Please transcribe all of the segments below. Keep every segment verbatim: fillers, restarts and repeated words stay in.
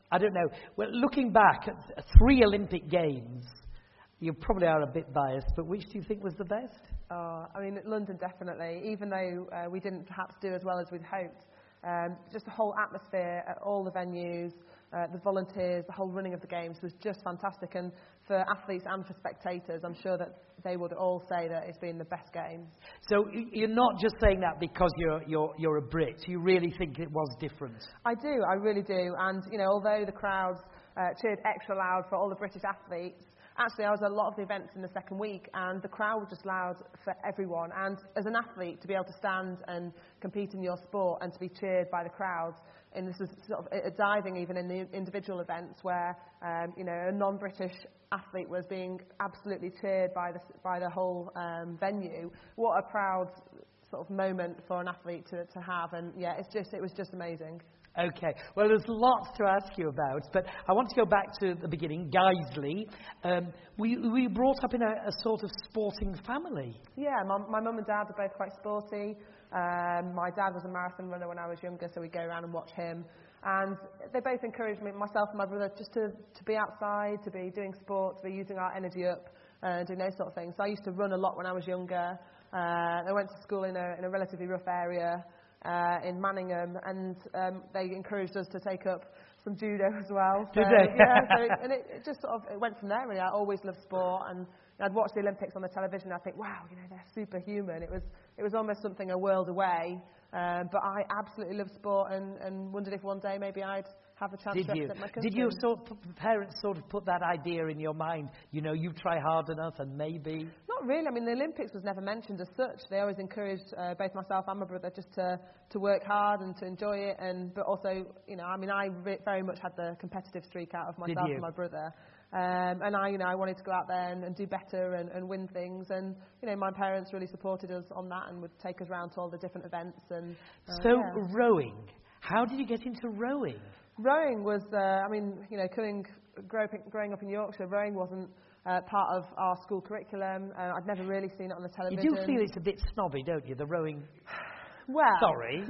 I don't know. Well, looking back at three Olympic Games, you probably are a bit biased, but which do you think was the best? Uh, I mean, London definitely, even though uh, we didn't perhaps do as well as we'd hoped. Um, just the whole atmosphere at all the venues, uh, the volunteers, the whole running of the games was just fantastic. And for athletes and for spectators, I'm sure that they would all say that it's been the best games. So you're not just saying that because you're you're you're a Brit. You really think it was different? I do, I really do. And you know, although the crowds uh, cheered extra loud for all the British athletes, actually, I was at a lot of the events in the second week, and the crowd was just loud for everyone. And as an athlete, to be able to stand and compete in your sport and to be cheered by the crowds, and this was sort of a diving even in the individual events where, um, you know, a non-British athlete was being absolutely cheered by the by the whole um, venue. What a proud sort of moment for an athlete to, to have, and yeah, it's just it was just amazing. Okay, well, there's lots to ask you about, but I want to go back to the beginning. Guiseley, um, were, you, were you brought up in a, a sort of sporting family? Yeah, my, my mum and dad are both quite sporty. Um, my dad was a marathon runner when I was younger, so we'd go around and watch him. And they both encouraged me, myself and my brother, just to, to be outside, to be doing sport, to be using our energy up, and uh, doing those sort of things. So I used to run a lot when I was younger. Uh, I went to school in a, in a relatively rough area. Uh, in Manningham, and um, they encouraged us to take up some judo as well. So, Did they? Yeah, so it, and it, it just sort of it went from there. Really, I always loved sport, and I'd watch the Olympics on the television. And I think, wow, you know, they're superhuman. It was it was almost something a world away. Um, but I absolutely loved sport, and, and wondered if one day maybe I'd have a chance Did to you? represent my country. Did your sort of parents sort of put that idea in your mind? You know, you try hard enough, and maybe. Not really. I mean, the Olympics was never mentioned as such. They always encouraged uh, both myself and my brother just to, to work hard and to enjoy it. And but also, you know, I mean, I re- very much had the competitive streak out of myself and my brother. Um, and I, you know, I wanted to go out there and, and do better and, and win things. And you know, my parents really supported us on that and would take us around to all the different events. And uh, so yeah. Rowing. How did you get into rowing? Rowing was, uh, I mean, you know, coming, growing, growing up in Yorkshire, rowing wasn't uh, part of our school curriculum. Uh, I'd never really seen it on the television. You do feel it's a bit snobby, don't you, the rowing? Well, sorry.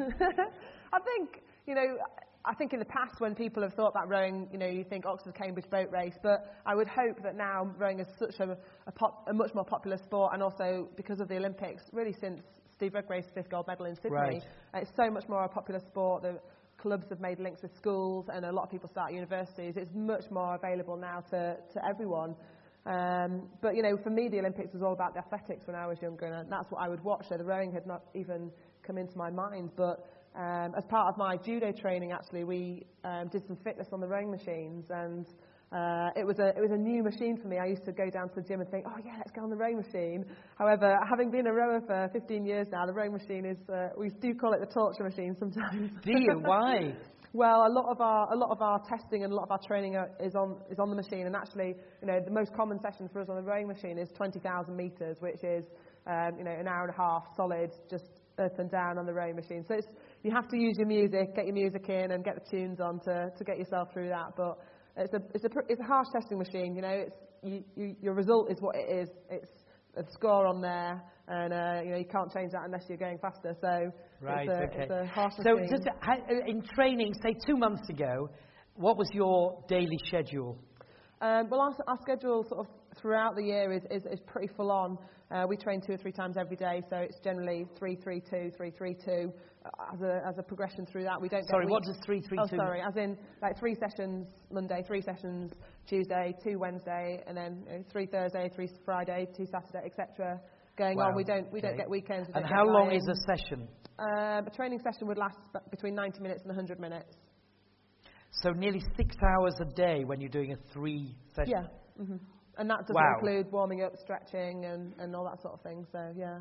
I think, you know, I think in the past when people have thought about rowing, you know, you think Oxford-Cambridge boat race, but I would hope that now rowing is such a, a, pop, a much more popular sport, and also because of the Olympics, really since Steve Redgrave's fifth gold medal in Sydney, right. uh, it's so much more a popular sport. The clubs have made links with schools, and a lot of people start universities. It's much more available now to, to everyone. Um, but, you know, for me, the Olympics was all about the athletics when I was younger, and that's what I would watch. So the rowing had not even come into my mind. But um, as part of my judo training, actually, we um, did some fitness on the rowing machines, and uh, it was a it was a new machine for me. I used to go down to the gym and think, oh yeah, let's go on the rowing machine. However, having been a rower for fifteen years now, the rowing machine is, uh, we do call it the torture machine sometimes. Do you? Why? Well, a lot of our a lot of our testing and a lot of our training are, is on is on the machine, and actually, you know, the most common session for us on the rowing machine is twenty thousand meters, which is um, you know an hour and a half solid, just up and down on the rowing machine. So it's, you have to use your music, get your music in, and get the tunes on to, to get yourself through that. But it's a it's a it's a harsh testing machine. You know, it's you, you, your result is what it is. It's a score on there, and uh, you know you can't change that unless you're going faster. So right, it's a, okay. it's a harsh so machine. just in training, say two months ago, what was your daily schedule? Um, well, our, our schedule sort of throughout the year is, is, is pretty full on. Uh, we train two or three times every day, so it's generally three, three, two, three, three, two. Uh, as a as a progression through that, we don't. Sorry, get what does three, three, oh, two? Oh, sorry, as in like three sessions Monday, three sessions Tuesday, two Wednesday, and then you know, three Thursday, three Friday, two Saturday, et cetera. Going wow. on, we don't we okay. don't get weekends. We and don't how get long buy-in. is a session? Um, a training session would last between ninety minutes and one hundred minutes. So nearly six hours a day when you're doing a three session. Yeah. Mm-hmm. And that doesn't wow. include warming up, stretching, and, and all that sort of thing. So, yeah.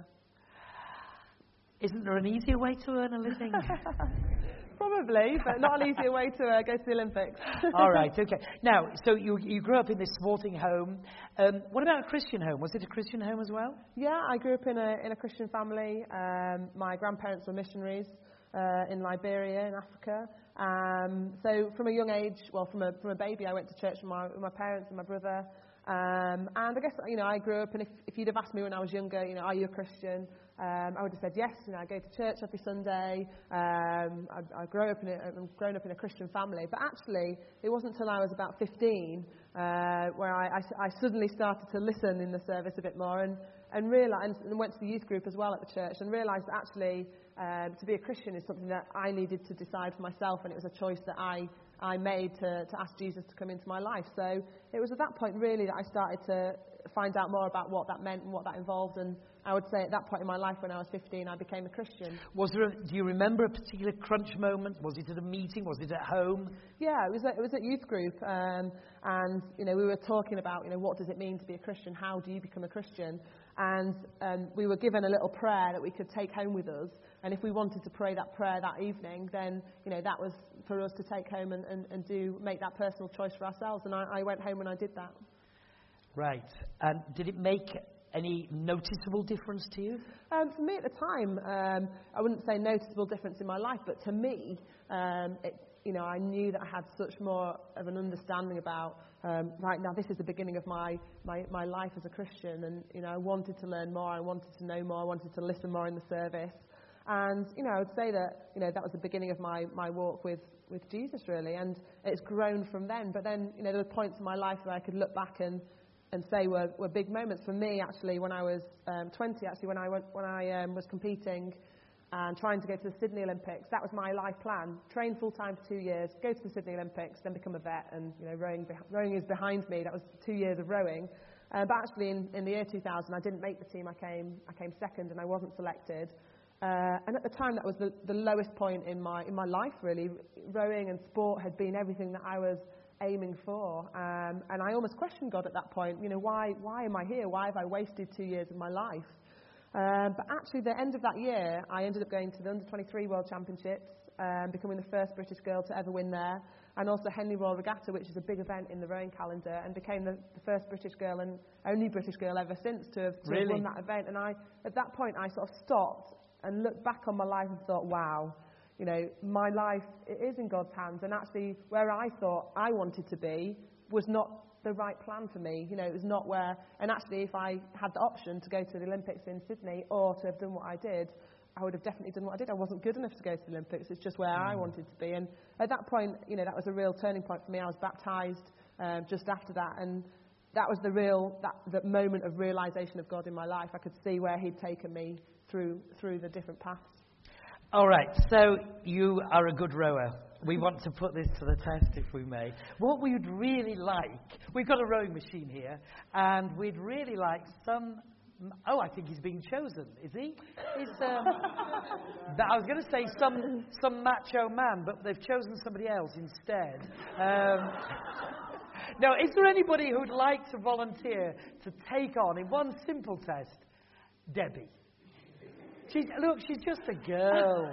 Isn't there an easier way to earn a living? Probably, but not an easier way to uh, go to the Olympics. All right, okay. Now, so you you grew up in this sporting home. Um, what about a Christian home? Was it a Christian home as well? Yeah, I grew up in a in a Christian family. Um, my grandparents were missionaries uh, in Liberia, in Africa. Um, so from a young age, well, from a from a baby, I went to church with my with my parents and my brother. Um, and I guess, you know, I grew up, and if, if you'd have asked me when I was younger, you know, are you a Christian? um, I would have said yes. You know, I go to church every Sunday. Um, I, I grow up in a, I'm grown up in a Christian family. But actually, it wasn't until I was about fifteen uh, where I, I, I suddenly started to listen in the service a bit more and and realised, and went to the youth group as well at the church, and realised that actually um, to be a Christian is something that I needed to decide for myself, and it was a choice that I I made to, to ask Jesus to come into my life. So it was at that point really that I started to find out more about what that meant and what that involved, and I would say at that point in my life when I was fifteen I became a Christian. Was there a, do you remember a particular crunch moment? Was it at a meeting? Was it at home? Yeah, it was at, it was at youth group, um, and you know we were talking about you know what does it mean to be a Christian? How do you become a Christian? And um, we were given a little prayer that we could take home with us, and if we wanted to pray that prayer that evening, then you know that was for us to take home and, and, and do make that personal choice for ourselves. And I, I went home and I did that. Right. And did it make any noticeable difference to you? Um, for me at the time, um, I wouldn't say noticeable difference in my life, but to me, um, it, you know, I knew that I had such more of an understanding about, um, right now this is the beginning of my, my, my life as a Christian, and you know, I wanted to learn more, I wanted to know more, I wanted to listen more in the service. And, you know, I would say that, you know, that was the beginning of my, my walk with, with Jesus, really, and it's grown from then. But then, you know, there were points in my life where I could look back and and say were, were big moments for me. Actually, when I was um, twenty, actually when I went, when I um, was competing and trying to go to the Sydney Olympics, that was my life plan: train full time for two years, go to the Sydney Olympics, then become a vet. And you know, rowing rowing is behind me. That was two years of rowing. Uh, but actually, in, in the year two thousand, I didn't make the team. I came I came second, and I wasn't selected. Uh, and at the time, that was the, the lowest point in my in my life. Really, rowing and sport had been everything that I was aiming for, um, and I almost questioned God at that point. You know, why why am I here? Why have I wasted two years of my life? Um, but actually, the end of that year, I ended up going to the under twenty-three World Championships, um, becoming the first British girl to ever win there, and also Henley Royal Regatta, which is a big event in the rowing calendar, and became the, the first British girl and only British girl ever since to have, to really? have won that event. And I, at that point, I sort of stopped and looked back on my life and thought, wow. You know, my life, it is in God's hands, and actually where I thought I wanted to be was not the right plan for me. You know, it was not where, and actually if I had the option to go to the Olympics in Sydney or to have done what I did, I would have definitely done what I did. I wasn't good enough to go to the Olympics. It's just where mm. I wanted to be. And at that point, you know, that was a real turning point for me. I was baptised um, just after that, and that was the real, that, that moment of realisation of God in my life. I could see where He'd taken me through through the different paths. All right, so you are a good rower. We want to put this to the test, if we may. What we'd really like, we've got a rowing machine here, and we'd really like some... Oh, I think he's being chosen, is he? Is, um, I was going to say some some macho man, but they've chosen somebody else instead. Um, now, is there anybody who'd like to volunteer to take on, in one simple test, Debbie? She's, look, she's just a girl.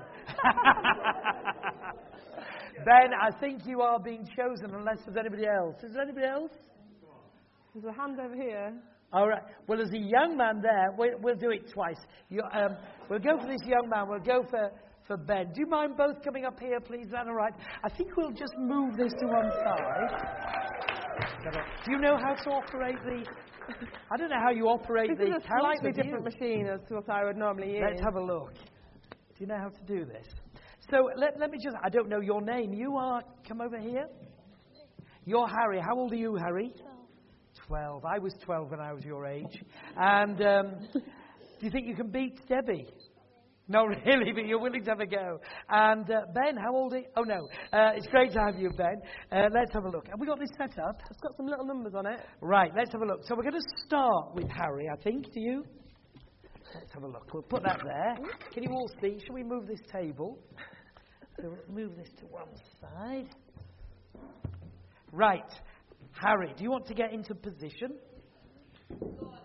Ben, I think you are being chosen unless there's anybody else. Is there anybody else? There's a hand over here. All right. Well, there's a young man there. We'll, we'll do it twice. You, um, we'll go for this young man. We'll go for, for Ben. Do you mind both coming up here, please? Is that all right? I think we'll just move this to one side. Do you know how to operate the... I don't know how you operate this the This is a slightly different machine as to what I would normally use. Let's have a look. Do you know how to do this? So let, let me just... I don't know your name. You are... Come over here. You're Harry. How old are you, Harry? Twelve. Twelve. I was twelve when I was your age. And um, do you think you can beat Debbie? No, really, but you're willing to have a go. And uh, Ben, how old are you? Oh, no. Uh, it's great to have you, Ben. Uh, let's have a look. Have we got this set up? It's got some little numbers on it. Right, let's have a look. So we're going to start with Harry, I think. Do you? Let's have a look. We'll put that there. Can you all see? Shall we move this table? So we'll move this to one side. Right. Harry, do you want to get into position? Go on,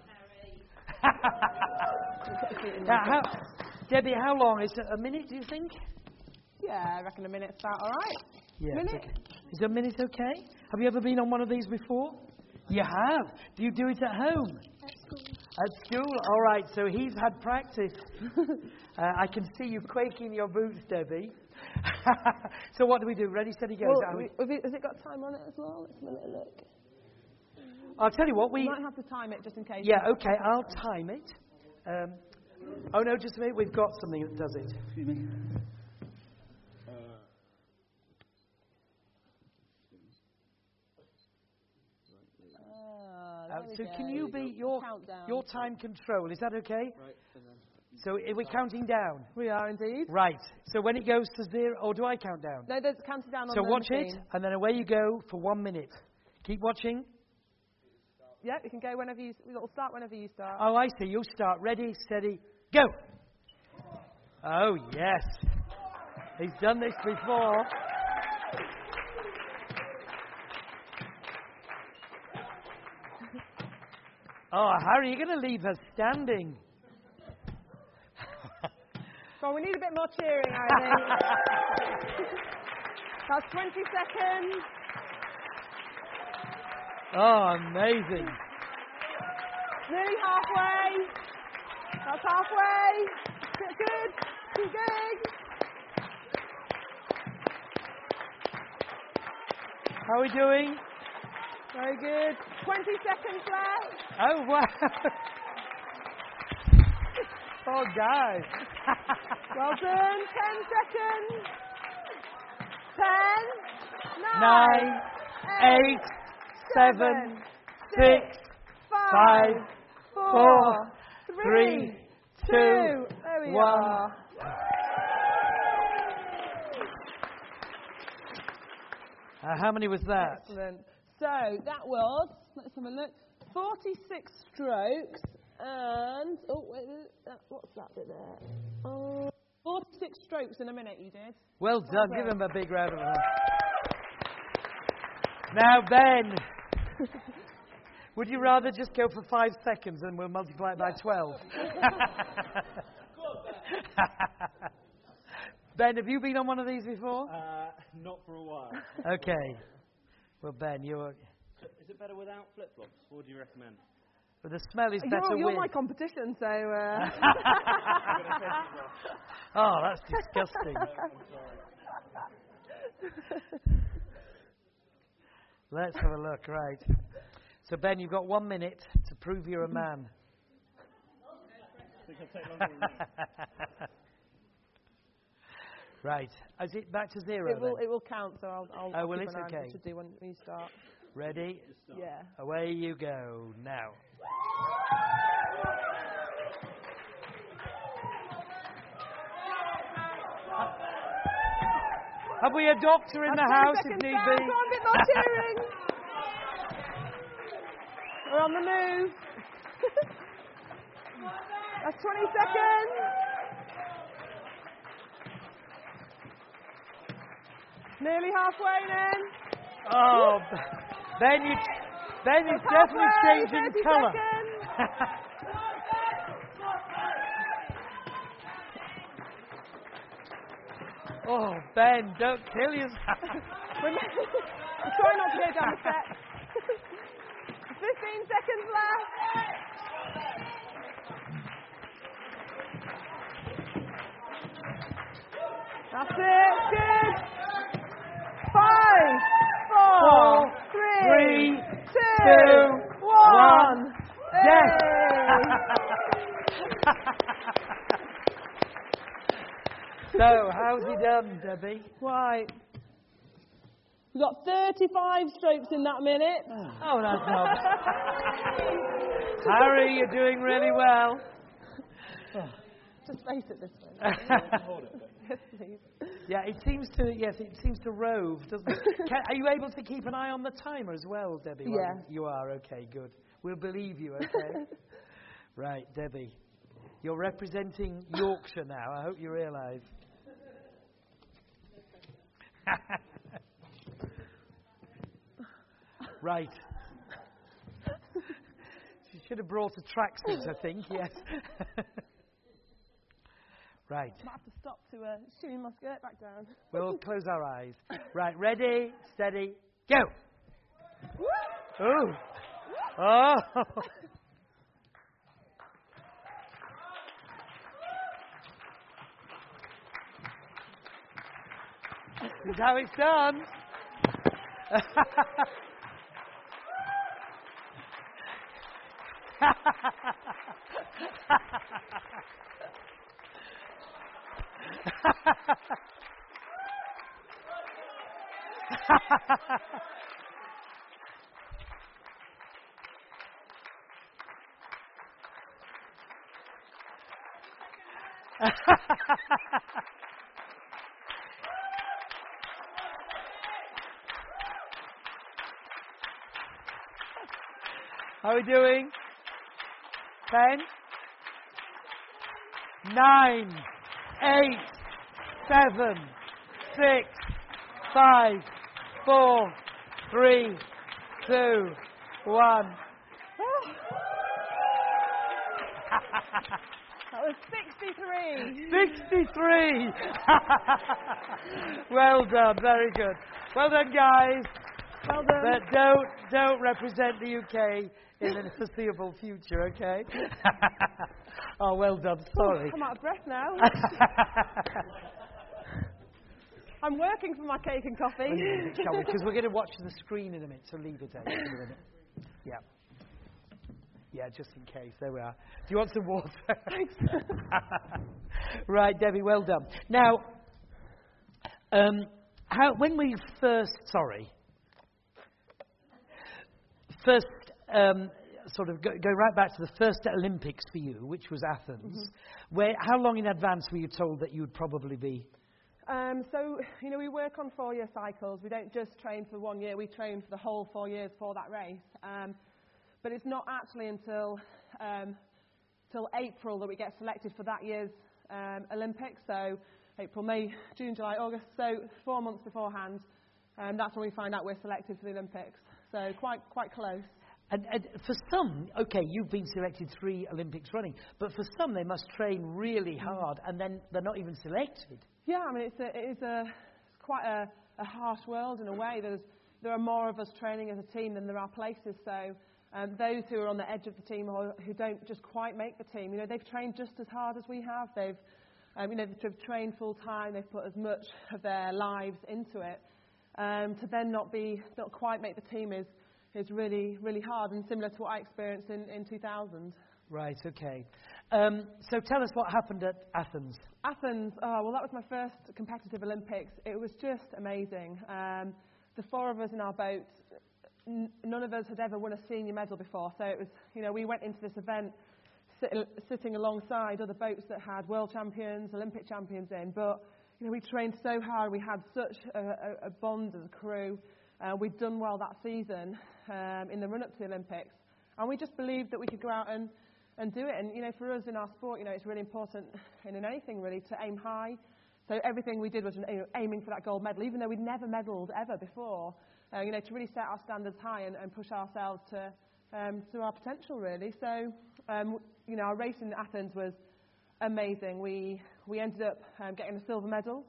Harry. now, how, Debbie, how long? Is it a minute, do you think? Yeah, I reckon a minute's about all right. Yeah, minute? Okay. Is a minute okay? Have you ever been on one of these before? You have. Do you do it at home? At school. At school? All right, so he's had practice. uh, I can see you quaking in your boots, Debbie. So what do we do? Ready, steady, go. Well, we, have it, has it got time on it as well? Let's have a little look. I'll tell you what, we... We might have to time it just in case. Yeah, okay, I'll time it. Um, Oh, no, just a minute. We've got something that does it. Excuse me. Ah, Uh, there we so go. can you be your, Countdown. your time control? Is that okay? Right, and then So are we counting down? We are indeed. Right. So when it goes to zero, or do I count down? No, there's counting down on So the watch machine. it, and then away you go for one minute. Keep watching. Yeah, you can go whenever you. It'll start whenever you start. Oh, I see. You start. Ready, steady, go. Oh, yes. He's done this before. Oh, Harry, you're going to leave her standing. So we need a bit more cheering, I think. That's twenty seconds. Oh, amazing. Nearly halfway. That's halfway. Good, good. Keep going. How are we doing? Very good. twenty seconds left. Oh, wow. Oh, guys. Well done. Ten seconds. Ten. Nine. Nine, eight, seven, six, five, five, four, four, three, three, two. two, There we one. are. Uh, how many was that? Excellent. So that was, let's have a look, forty-six strokes and, oh, wait, uh, what's that bit there? Oh, forty-six strokes in a minute you did. Well done. Well Give done. him a big round of applause. Now, Ben, would you rather just go for five seconds and we'll multiply it by twelve? Ben, have you been on one of these before? Uh, not for a while. Okay. Well, Ben, you're. Is it better without flip-flops? What do you recommend? Well, the smell is better You're, you're with. my competition, so... Uh... Oh, that's disgusting. Let's have a look, right. So, Ben, you've got one minute to prove you're a man. I think I'll take longer than that. Right. Is it back to zero It will, then? it will count, so I'll, I'll, Oh, I'll well, keep it's an eye on what okay. you do when, when you start. Ready? Yeah. Away you go now. Have we a doctor in That's the twenty house if seconds need left. be? Come on, a bit more cheering. We're on the move. That's twenty seconds. Nearly halfway then. Oh, Ben, you, Ben is That's definitely halfway, changing thirty colour. seconds. Oh, Ben, don't kill yourself. Try not to go down the steps. Fifteen seconds left. That's it. Good. Five, four, Four, three, three, two, two, one. one. Hey. So, how's he done, Debbie? Right. We've got thirty-five strokes in that minute. Oh, that's not. Harry, you're doing really well. Just face it this way. Yes, please. Yeah, it seems to. Yes, it seems to rove, doesn't it? Can, are you able to keep an eye on the timer as well, Debbie? while Yeah. You are. Okay, good. We'll believe you. Okay. Right, Debbie. You're representing Yorkshire now. I hope you realise. Right. She should have brought a tracksuit, I think. Yes. Right. I have to stop to uh, shooing my skirt back down. We'll close our eyes. Right, ready, steady, go. Ooh. Oh. This is how it's done. How are we doing? Ten? Nine, eight, seven, six, five, four, three, two, one. That was sixty-three. sixty-three! Well done, very good. Well done, guys. Well done. But don't, don't represent the U K in the foreseeable future, okay? Oh, well done, sorry. I'm out of breath now. I'm working for my cake and coffee. Because we're going to watch the screen in a minute, so leave it there in a minute. Yeah. Yeah, just in case. There we are. Do you want some water? Thanks. Right, Debbie, well done. Now, um, how, when we first, sorry, first um, sort of go, go right back to the first Olympics for you, which was Athens, mm-hmm. where, how long in advance were you told that you would probably be? Um, so, you know, we work on four-year cycles. We don't just train for one year. We train for the whole four years for that race. Um, But it's not actually until um, till April that we get selected for that year's um, Olympics. So April, May, June, July, August. So four months beforehand, um, that's when we find out we're selected for the Olympics. So quite quite close. And, and for some, okay, you've been selected three Olympics running, but for some they must train really hard and then they're not even selected. Yeah, I mean it's a, it is a it's quite a, a harsh world in a way. There's there are more of us training as a team than there are places. So. Um, those who are on the edge of the team or who don't just quite make the team, you know, they've trained just as hard as we have. They've, um, you know, they've trained full time. They've put as much of their lives into it. Um, to then not be, not quite make the team is is really, really hard, and similar to what I experienced in, in two thousand. Right. Okay. Um, so tell us what happened at Athens. Athens. Oh, well, that was my first competitive Olympics. It was just amazing. Um, the four of us in our boat. None of us had ever won a senior medal before, so it was, you know, we went into this event sit, sitting alongside other boats that had world champions, Olympic champions in, but, you know, we trained so hard, we had such a, a, a bond as a crew, uh, we'd done well that season um, in the run-up to the Olympics, and we just believed that we could go out and, and do it, and, you know, for us in our sport, you know, it's really important, and in anything really, to aim high, so everything we did was, you know, aiming for that gold medal, even though we'd never medalled ever before. Uh, you know, to really set our standards high and, and push ourselves to um, to our potential, really. So, um, you know, our race in Athens was amazing. We we ended up um, getting a silver medal,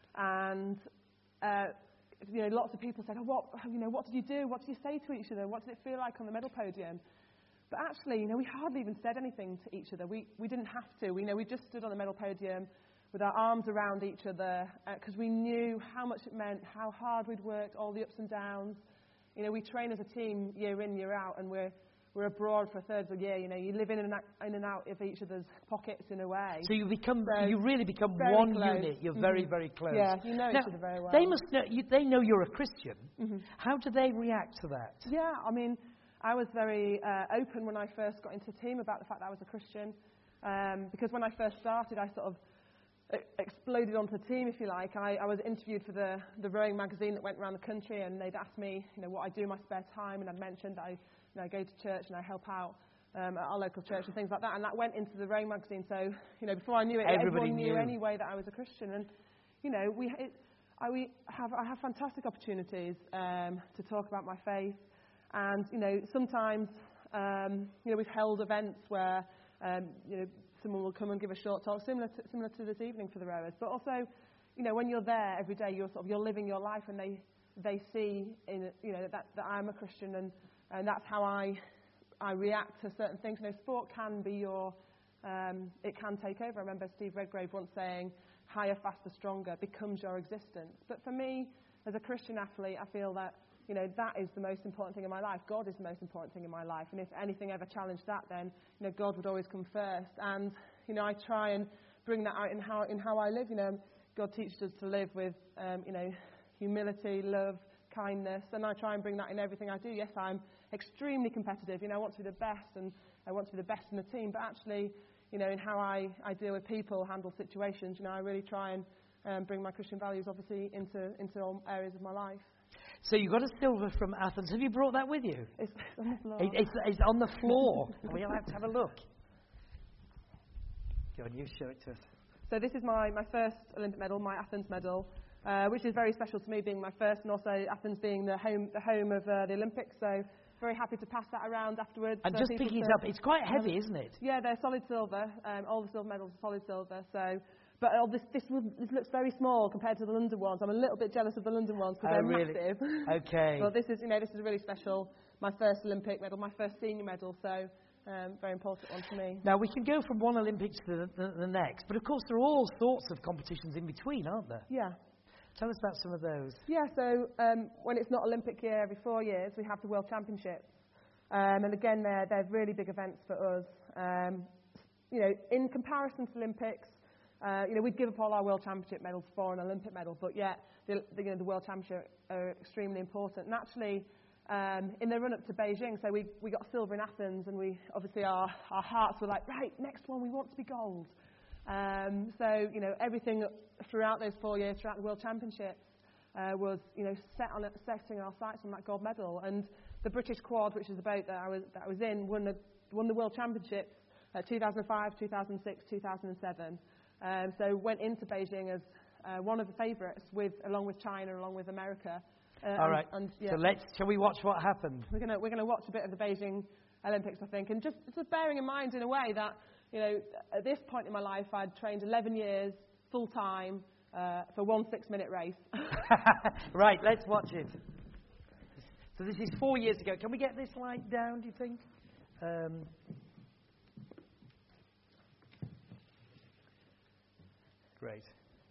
and uh, you know, lots of people said, "Oh, what you know, what did you do? What did you say to each other? What did it feel like on the medal podium?" But actually, you know, we hardly even said anything to each other. We we didn't have to. We you know we just stood on the medal podium with our arms around each other, because uh, we knew how much it meant, how hard we'd worked, all the ups and downs. You know, we train as a team year in, year out, and we're we're abroad for a third of the year. You know, you live in and out, in and out of each other's pockets in a way. So you become, so you really become one close. unit. You're mm-hmm. very, very close. Yeah, you know now, each other very well. They must know. You, they know you're a Christian. Mm-hmm. How do they react to that? Yeah, I mean, I was very uh, open when I first got into the team about the fact that I was a Christian, um, because when I first started, I sort of exploded onto the team, if you like. I, I was interviewed for the, the rowing magazine that went around the country, and they'd asked me, you know, what I do in my spare time, and I'd mentioned that I, you know, I go to church and I help out um, at our local church and things like that, and that went into the rowing magazine. So, you know, before I knew it, Everybody everyone knew knew anyway that I was a Christian, and you know, we it, I we have I have fantastic opportunities um, to talk about my faith, and you know, sometimes um, you know, we've held events where um, you know. Someone will come and give a short talk, similar to, similar to this evening for the rowers. But also, you know, when you're there every day, you're sort of you're living your life, and they they see in you know that, that I'm a Christian, and, and that's how I I react to certain things. You know, sport can be your um, it can take over. I remember Steve Redgrave once saying, "Higher, faster, stronger becomes your existence." But for me, as a Christian athlete, I feel that, you know, that is the most important thing in my life. God is the most important thing in my life. And if anything ever challenged that, then, you know, God would always come first. And, you know, I try and bring that out in how in how I live. You know, God teaches us to live with, um, you know, humility, love, kindness, and I try and bring that in everything I do. Yes, I'm extremely competitive. You know, I want to be the best, and I want to be the best in the team. But actually, you know, in how I, I deal with people, handle situations, you know, I really try and um, bring my Christian values, obviously, into into all areas of my life. So you got a silver from Athens. Have you brought that with you? It's on the floor. It, it's, it's on the floor. We'll have to have a look. Go on, you show it to us. So this is my, my first Olympic medal, my Athens medal, uh, which is very special to me, being my first, and also Athens being the home the home of uh, the Olympics. So very happy to pass that around afterwards. And for just people picking it to- up, it's quite heavy, isn't it? Yeah, they're solid silver. Um, all the silver medals are solid silver. So, but uh, this this, will, this looks very small compared to the London ones. I'm a little bit jealous of the London ones because Oh, they're really? massive. Okay. Well, this is you know this is really special. My first Olympic medal, my first senior medal. So. Um, very important one for me. Now, we can go from one Olympics to the, the, the next, but of course there are all sorts of competitions in between, aren't there? Yeah. Tell us about some of those. Yeah, so um, when it's not Olympic year, every four years, we have the World Championships. Um, and again, they're, they're really big events for us. Um, you know, in comparison to Olympics, uh, you know, we'd give up all our World Championship medals for an Olympic medal, but yet the, the, you know, the World Championship are extremely important. And actually, um, in the run-up to Beijing, so we, we got silver in Athens, and we obviously our, our hearts were like, right, next one, we want to be gold. Um, so, you know, everything throughout those four years, throughout the World Championships, uh, was, you know, set on setting our sights on that gold medal. And the British Quad, which is the boat that I was that I was in, won the won the World Championships uh, two thousand five, two thousand six, two thousand seven. Um, so went into Beijing as uh, one of the favourites, with along with China, along with America. Uh, All right. And, and, yeah, So let's. Shall we watch what happened? we're gonna we're gonna watch a bit of the Beijing Olympics, I think, and just just bearing in mind in a way that, you know, at this point in my life, I'd trained eleven years full time uh, for one six-minute race. Right. Let's watch it. So this is four years ago. Can we get this light down? Do you think? Um, great.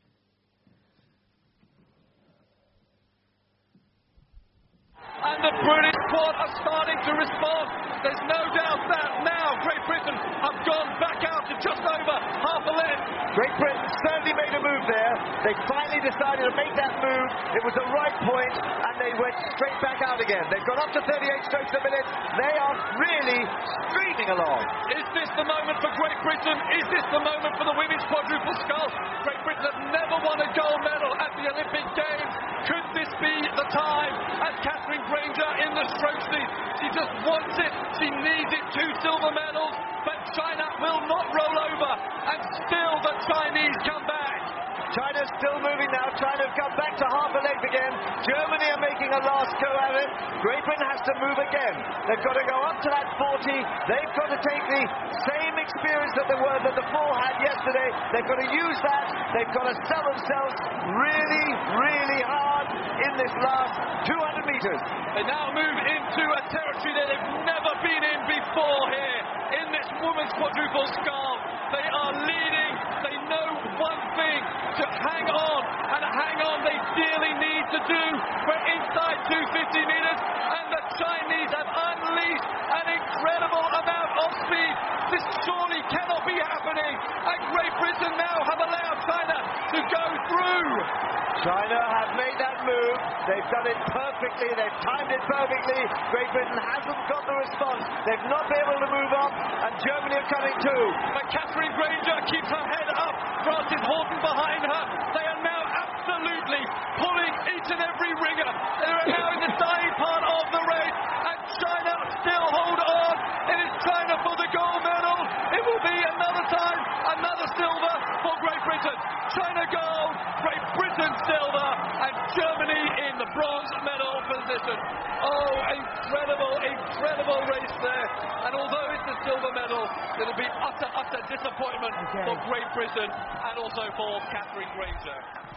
And the British squad are starting to respond. There's no doubt that now Great Britain have gone back out to just over half a length. Great Britain certainly made a move there. They finally decided to make that move. It was the right point, and they went straight back out again. They've got up to thirty-eight strokes a minute. They are really streaming along. Is this the moment for Great Britain? Is this the moment for the women's quadruple scull? Great Britain have never won a gold medal at the Olympic Games. Could this be the time? As Catherine Granger in the stroke lead, she just wants it. She needs it. Two silver medals, but China will not roll over, and still the Chinese come back. China's still moving now. China have come back to half a length again. Germany are making a last go at it. Great Britain has to move again. They've got to go up to that forty. They've got to take the same experience that they were that the four had yesterday. They've got to use that. They've got to sell themselves really, really hard in this last two hundred metres. They now move into a territory that they've never been in before here in this women's quadruple scull. They are leading. They know one thing: to hang on, and hang on they dearly need to do. We're inside two hundred fifty metres, and the Chinese have unleashed an incredible amount of speed. This surely cannot be happening, and Great Britain now have allowed China to go through. China have made that move. They've done it perfectly. They've timed it perfectly. Great Britain hasn't got the response. They've not been able to move up, and Germany are coming too. But Catherine Granger keeps her head up. Frances Horton behind her. They are now absolutely pulling each and every ringer. They are now in the dying part of the race, and China still hold on. It is China for the gold medal. It will be another time, another silver for Great Britain. China gold, Great Britain silver, and Germany in the bronze medal position. Oh, incredible, incredible race there. And although it's a silver medal, it'll be utter, utter disappointment Okay. for Great Britain and also for Catherine Granger.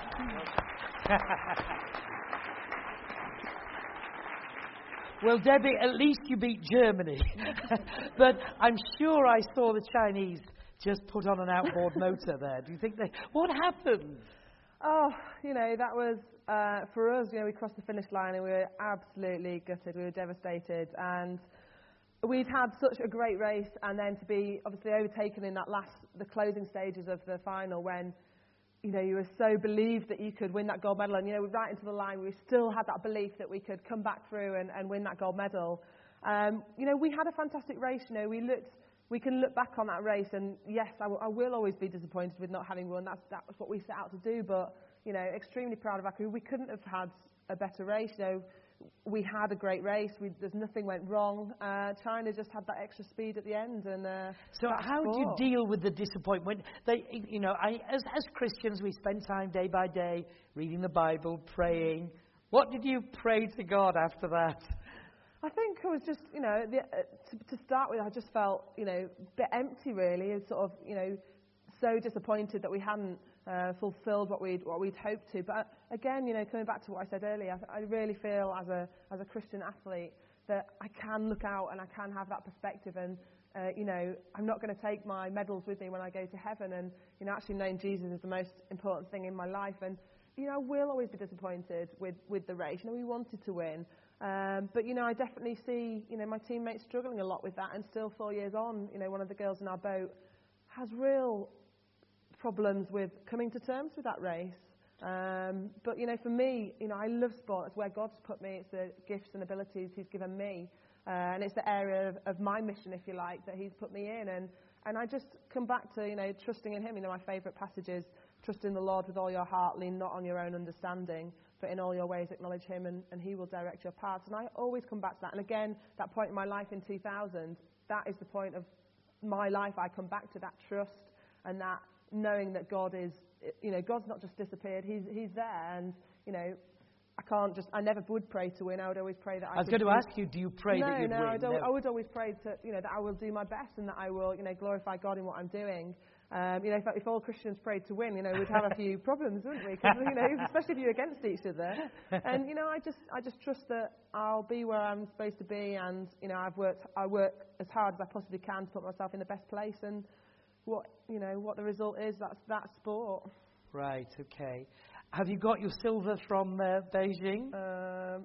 Well, Debbie, at least you beat Germany. But I'm sure I saw the Chinese just put on an outboard motor there. Do you think they... What happened? Oh, you know, that was, uh, for us, you know, we crossed the finish line and we were absolutely gutted. We were devastated. And we'd had such a great race, and then to be obviously overtaken in that last, the closing stages of the final when, you know, you were so believed that you could win that gold medal, and, you know, right into the line, we still had that belief that we could come back through and, and win that gold medal. Um, you know, we had a fantastic race. You know, we looked, we can look back on that race, and yes, I, w- I will always be disappointed with not having won. That's that was what we set out to do. But you know, extremely proud of our crew. We couldn't have had a better race. You know, we had a great race. We, there's nothing went wrong. Uh, China just had that extra speed at the end. And uh, so, how do you deal with the disappointment? They, you know, I, as as Christians, we spend time day by day reading the Bible, praying. What did you pray to God after that? I think it was just, you know, the, uh, to, to start with, I just felt, you know, a bit empty really, and sort of, you know, so disappointed that we hadn't uh, fulfilled what we'd what we'd hoped to. But again, you know, coming back to what I said earlier, I, I really feel as a as a Christian athlete that I can look out and I can have that perspective, and uh, you know, I'm not going to take my medals with me when I go to heaven, and you know, actually knowing Jesus is the most important thing in my life. And you know, I will always be disappointed with with the race. You know, we wanted to win. Um, but, you know, I definitely see, you know, my teammates struggling a lot with that, and still four years on, you know, one of the girls in our boat has real problems with coming to terms with that race. Um, but, you know, for me, you know, I love sport. It's where God's put me. It's the gifts and abilities He's given me. Uh, and it's the area of, of my mission, if you like, that He's put me in. And, and I just come back to, you know, trusting in Him. You know, my favourite passage is, trust in the Lord with all your heart, lean not on your own understanding, but in all your ways acknowledge Him, and, and He will direct your paths. And I always come back to that. And again, that point in my life in two thousand, that is the point of my life. I come back to that trust and that knowing that God is, you know, God's not just disappeared. He's He's there. And, you know, I can't just, I never would pray to win. I would always pray that I I was could going to do, ask you, do you pray no, that you'd no, win? I don't, No, I would always pray to, you know, that I will do my best and that I will, you know, glorify God in what I'm doing. Um, you know, if, if all Christians prayed to win, you know, we'd have a few problems, wouldn't we? Because, you know, especially if you're against each other. And, you know, I just, I just trust that I'll be where I'm supposed to be, and, you know, I've worked, I work as hard as I possibly can to put myself in the best place, and what, you know, what the result is, that's that sport. Right, okay. Have you got your silver from uh, Beijing? Um,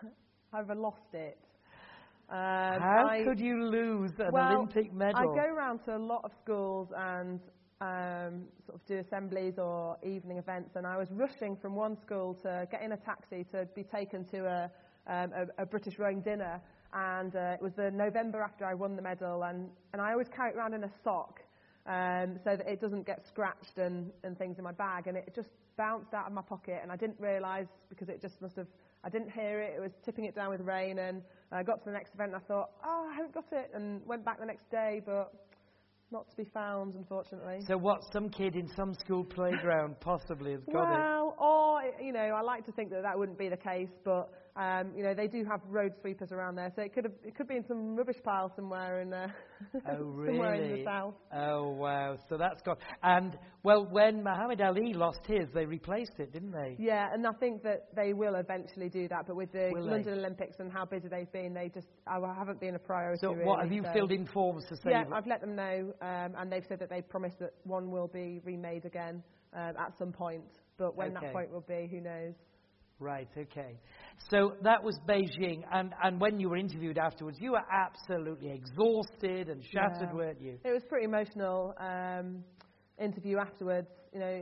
I've lost it. Um, How I, could you lose an well, Olympic medal? I go around to a lot of schools and um, sort of do assemblies or evening events, and I was rushing from one school to get in a taxi to be taken to a, um, a, a British rowing dinner, and uh, it was the November after I won the medal, and, and I always carry it around in a sock um, so that it doesn't get scratched and, and things in my bag, and it just bounced out of my pocket, and I didn't realise because it just must have, I didn't hear it, it was tipping it down with rain, and I got to the next event and I thought, oh, I haven't got it, and went back the next day, but not to be found, unfortunately. So what, some kid in some school playground possibly has got it? Well, or, you know, I like to think that that wouldn't be the case, but, um, you know, they do have road sweepers around there, so it could have, it could be in some rubbish pile somewhere in, uh, Oh, really? somewhere in the south. Oh, wow. So that's gone. And, well, when Muhammad Ali lost his, they replaced it, didn't they? Yeah, and I think that they will eventually do that, but with the Will they? London Olympics and how busy they've been, they just, I haven't been a priority, So really. what, have you so. filled in forms to say? Yeah, I've let them know, um, and they've said that they promised that one will be remade again um, at some point. But when Okay. that point will be, who knows? Right, okay. So that was Beijing, and, and when you were interviewed afterwards, you were absolutely exhausted and shattered, Yeah. weren't you? It was pretty emotional um, interview afterwards. You know,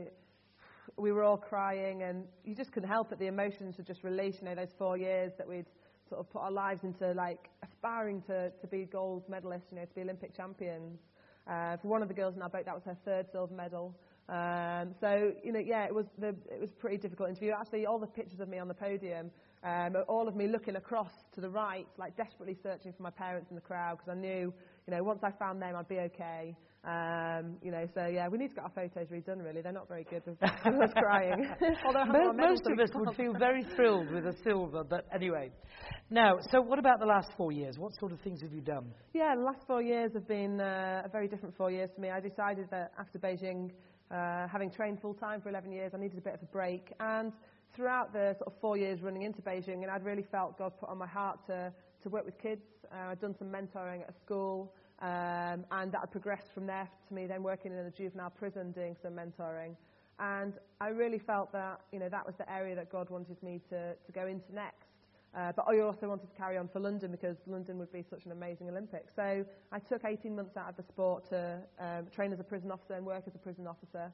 we were all crying, and you just couldn't help it. The emotions were just released. You know, those four years that we'd sort of put our lives into, like aspiring to, to be gold medalists, you know, to be Olympic champions. Uh, for one of the girls in our boat, that was her third silver medal. Um, so, you know, yeah, it was the, it was a pretty difficult interview. Actually, all the pictures of me on the podium, um, all of me looking across to the right, like desperately searching for my parents in the crowd, because I knew, you know, once I found them, I'd be okay. Um, you know, so yeah, we need to get our photos redone, really. They're not very good with us crying. Although I have Mo- our medals, Most so of we us would can't. feel very thrilled with a silver, but anyway. Now, so what about the last four years? What sort of things have you done? Yeah, the last four years have been uh, a very different four years for me. I decided that after Beijing, uh, having trained full-time for eleven years, I needed a bit of a break. And throughout the sort of four years running into Beijing, and I'd really felt God put on my heart to, to work with kids. Uh, I'd done some mentoring at a school, um, and that had progressed from there to me then working in a juvenile prison doing some mentoring. And I really felt that, you know, that was the area that God wanted me to, to go into next. Uh, but I also wanted to carry on for London because London would be such an amazing Olympics. So I took eighteen months out of the sport to um, train as a prison officer and work as a prison officer,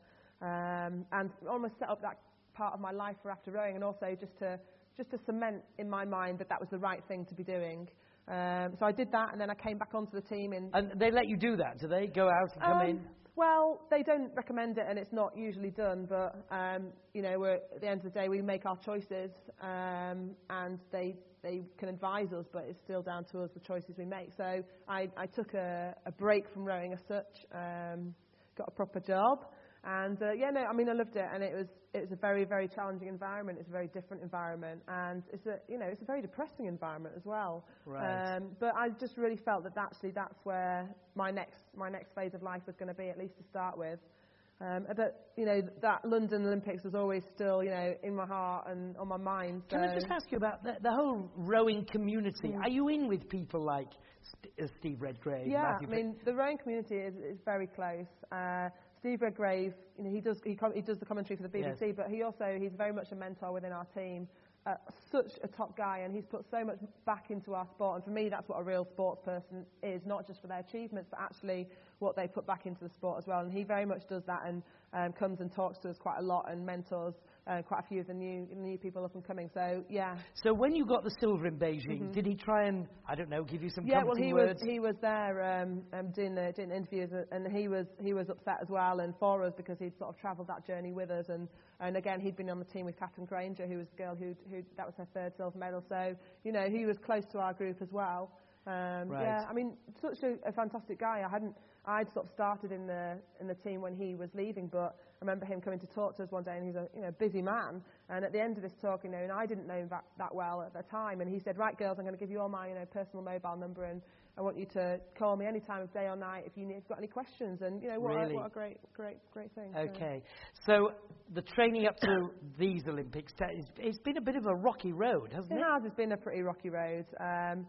um, and almost set up that part of my life for after rowing, and also just to just to cement in my mind that that was the right thing to be doing. Um, so I did that, and then I came back onto the team in... And they let you do that, do they? Go out and come um, in? Well, they don't recommend it, and it's not usually done, but, um, you know, we're, at the end of the day, we make our choices, um, and they they can advise us, but it's still down to us, the choices we make. So I, I took a, a break from rowing as such, um, got a proper job, and, uh, yeah, no, I mean, I loved it, and it was it was a very, very challenging environment. It's a very different environment, and it's a, you know, it's a very depressing environment as well. Right. Um, but I just really felt that actually that's where my next my next phase of life was going to be, at least to start with. Um, but, you know, that London Olympics was always still, you know, in my heart and on my mind. So. Can I just ask you about the, the whole rowing community? Mm. Are you in with people like St- uh, Steve Redgrave? Yeah, Matthew I mean, the rowing community is, is very close. Uh, Steve Redgrave, you know, he does he, com- he does the commentary for the B B C, Yes. but he also he's very much a mentor within our team. Uh, such a top guy, and he's put so much back into our sport. And for me, that's what a real sports person is, not just for their achievements, but actually what they put back into the sport as well. And he very much does that, and um, comes and talks to us quite a lot and mentors uh, quite a few of the new new people up and coming. So yeah. So when you got the silver in Beijing, Mm-hmm. did he try and, I don't know, give you some Yeah, well, comforting he words? was he was there um, um, doing the doing interviews, uh, and he was he was upset as well, and for us because he'd sort of travelled that journey with us, and and again he'd been on the team with Catherine Granger, who was the girl who who that was her third silver medal. So you know he was close to our group as well. Um, Right. Yeah, I mean, such a, a fantastic guy. I hadn't I'd sort of started in the in the team when he was leaving, but I remember him coming to talk to us one day, and he's a you know busy man. And at the end of this talk, you know, and I didn't know him that, that well at the time, and he said, "Right, girls, I'm going to give you all my you know personal mobile number, and I want you to call me any time of day or night if you need, if you've got any questions." And you know, what, Really? a, what a great, great, great thing. So- Okay. So the training up to these Olympics, that is- it's been a bit of a rocky road, hasn't It it? has. It's been a pretty rocky road. Um,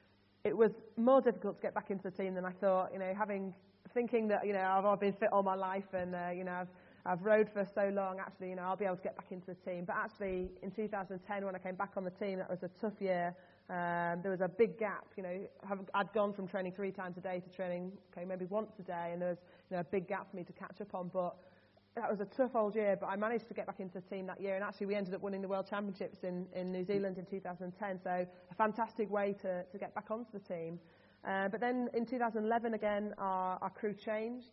it was more difficult to get back into the team than I thought. You know, having thinking that you know I've, I've been fit all my life, and uh, you know I've I've rowed for so long. Actually, you know I'll be able to get back into the team. But actually, in two thousand ten, when I came back on the team, that was a tough year. Um, there was a big gap. You know, have, I'd gone from training three times a day to training okay maybe once a day, and there was you know a big gap for me to catch up on. But that was a tough old year, but I managed to get back into the team that year, and actually we ended up winning the World Championships in, in New Zealand in two thousand ten, so a fantastic way to, to get back onto the team. Uh, but then in two thousand eleven again, our, our crew changed,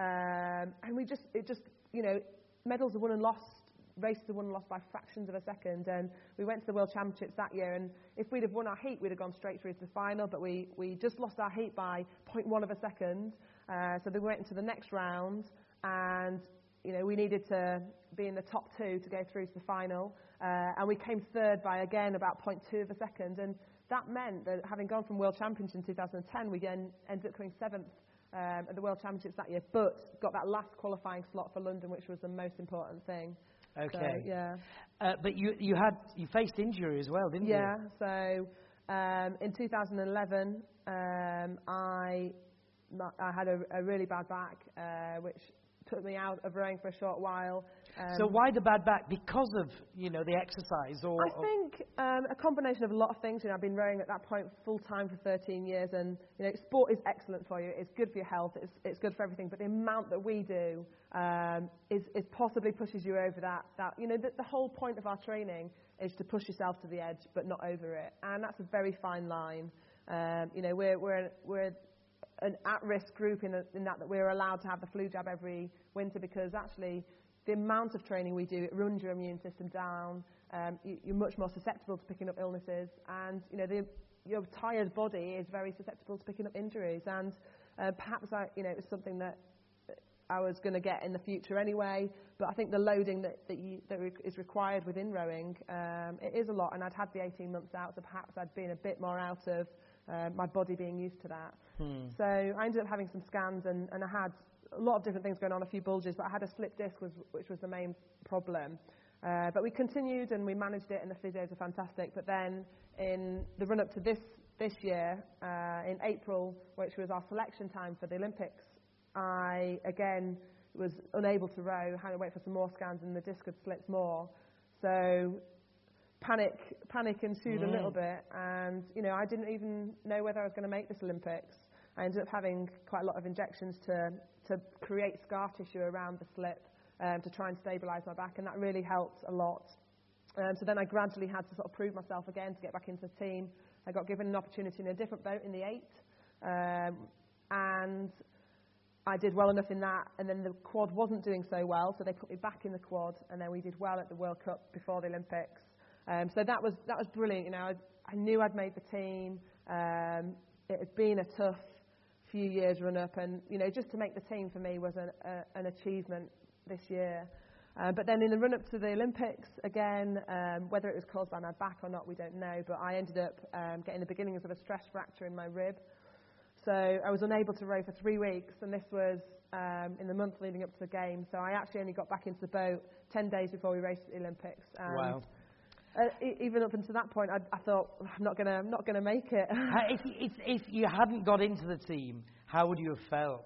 um, and we just, it just, you know, medals are won and lost, races are won and lost by fractions of a second, and we went to the World Championships that year, and if we'd have won our heat, we'd have gone straight through to the final, but we, we just lost our heat by zero point one of a second, uh, so then we went into the next round, and you know, we needed to be in the top two to go through to the final, uh, and we came third by, again, about zero point two of a second, and that meant that having gone from World Champions in two thousand ten, we then ended up coming seventh um, at the World Championships that year, but got that last qualifying slot for London, which was the most important thing. Okay. So, yeah. Uh, but you, you had you faced injury as well, didn't Yeah, you? so um, in two thousand eleven, um, I, I had a, a really bad back, uh, which took me out of rowing for a short while. Um, So why the bad back? Because of, you know, the exercise, or? I think um, a combination of a lot of things. You know, I've been rowing at that point full time for thirteen years, and you know, sport is excellent for you. It's good for your health. It's it's good for everything. But the amount that we do um, is is possibly pushes you over that. That you know, the, the whole point of our training is to push yourself to the edge, but not over it, and that's a very fine line. Um, you know, we're we're we're an at-risk group in, a, in that that we're allowed to have the flu jab every winter, because actually the amount of training we do, it runs your immune system down. Um, you, you're much more susceptible to picking up illnesses, and you know the, your tired body is very susceptible to picking up injuries. And uh, perhaps I, you know, it was something that I was going to get in the future anyway. But I think the loading that that, you, that re- is required within rowing, um, it is a lot. And I'd had the eighteen months out, so perhaps I'd been a bit more out of uh, my body being used to that. Hmm. So I ended up having some scans, and, and I had a lot of different things going on, a few bulges, but I had a slip disc, was, which was the main problem. Uh, but we continued and we managed it, and the physios are fantastic. But then in the run-up to this this year, uh, in April, which was our selection time for the Olympics, I, again, was unable to row, had to wait for some more scans, and the disc had slipped more. So panic, panic ensued Mm. a little bit, and you know, I didn't even know whether I was going to make this Olympics. I ended up having quite a lot of injections to to create scar tissue around the slip um, to try and stabilise my back, and that really helped a lot. Um, so then I gradually had to sort of prove myself again to get back into the team. I got given an opportunity in a different boat in the eight, um, and I did well enough in that, and then the quad wasn't doing so well, so they put me back in the quad, and then we did well at the World Cup before the Olympics. Um, so that was that was brilliant. You know, I, I knew I'd made the team. Um, it had been a tough few years run up, and you know, just to make the team for me was an, a, an achievement this year. Uh, but then in the run up to the Olympics, again, um, whether it was caused by my back or not, we don't know. But I ended up um, getting the beginnings of a stress fracture in my rib. So I was unable to row for three weeks, and this was um, in the month leading up to the game. So I actually only got back into the boat ten days before we raced at the Olympics. And Wow. Uh, e- even up until that point, I, I thought I'm not gonna, I'm not gonna make it. How- if, if, if you hadn't got into the team, how would you have felt?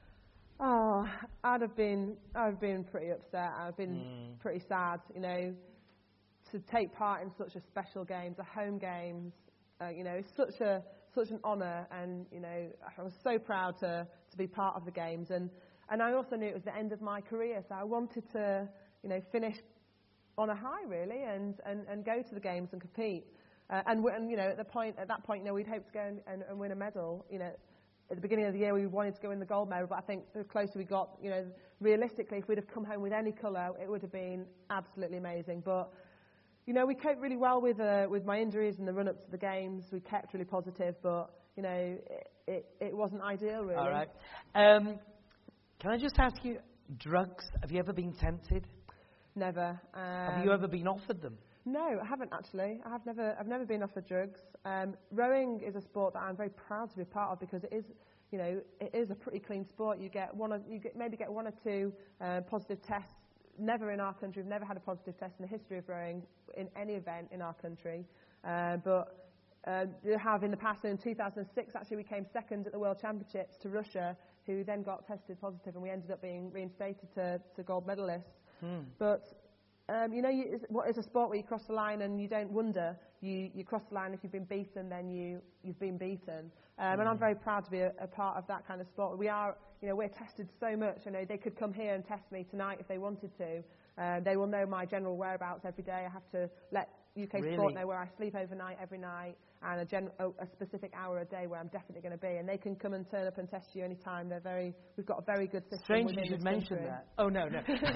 Oh, I'd have been, I'd have been pretty upset. I've been Mm. pretty sad, you know, to take part in such a special games, a home games. Uh, you know, it's such a, such an honour, and you know, I was so proud to, to be part of the games, and, and I also knew it was the end of my career, so I wanted to, you know, finish on a high really, and, and, and go to the games and compete. Uh, and, w- and you know, at the point, at that point, you know, we'd hoped to go and, and, and win a medal. You know, at the beginning of the year, we wanted to go in the gold medal, but I think the closer we got, you know, realistically, if we'd have come home with any colour, it would have been absolutely amazing. But you know, we coped really well with uh, with my injuries and the run up to the games. We kept really positive, but you know, it, it, it wasn't ideal really. All right. Um, can I just ask you, drugs? Have you ever been tempted? Never. Um, Have you ever been offered them? No, I haven't actually. I have never. I've never been offered drugs. Um, rowing is a sport that I'm very proud to be a part of because it is, you know, it is a pretty clean sport. You get one, or, you get, maybe get one or two uh, positive tests. Never in our country. We've never had a positive test in the history of rowing in any event in our country. Uh, but uh, you have in the past, in two thousand six, actually, we came second at the World Championships to Russia, who then got tested positive, and we ended up being reinstated to, to gold medalists. Hmm. But um, you know, you, it's, what is a sport where you cross the line and you don't wonder. You, you cross the line, if you've been beaten, then you, you've been beaten. Um, and I'm very proud to be a, a part of that kind of sport. We are, you know, we're tested so much. You know, they could come here and test me tonight if they wanted to. Uh, they will know my general whereabouts every day. I have to let U K Really? Sport know where I sleep overnight every night, and a, gen- a, a specific hour a day where I'm definitely going to be. And they can come and turn up and test you anytime. They're very, we've got a very good system. Strange you within should this mention country. that. Oh, no, no.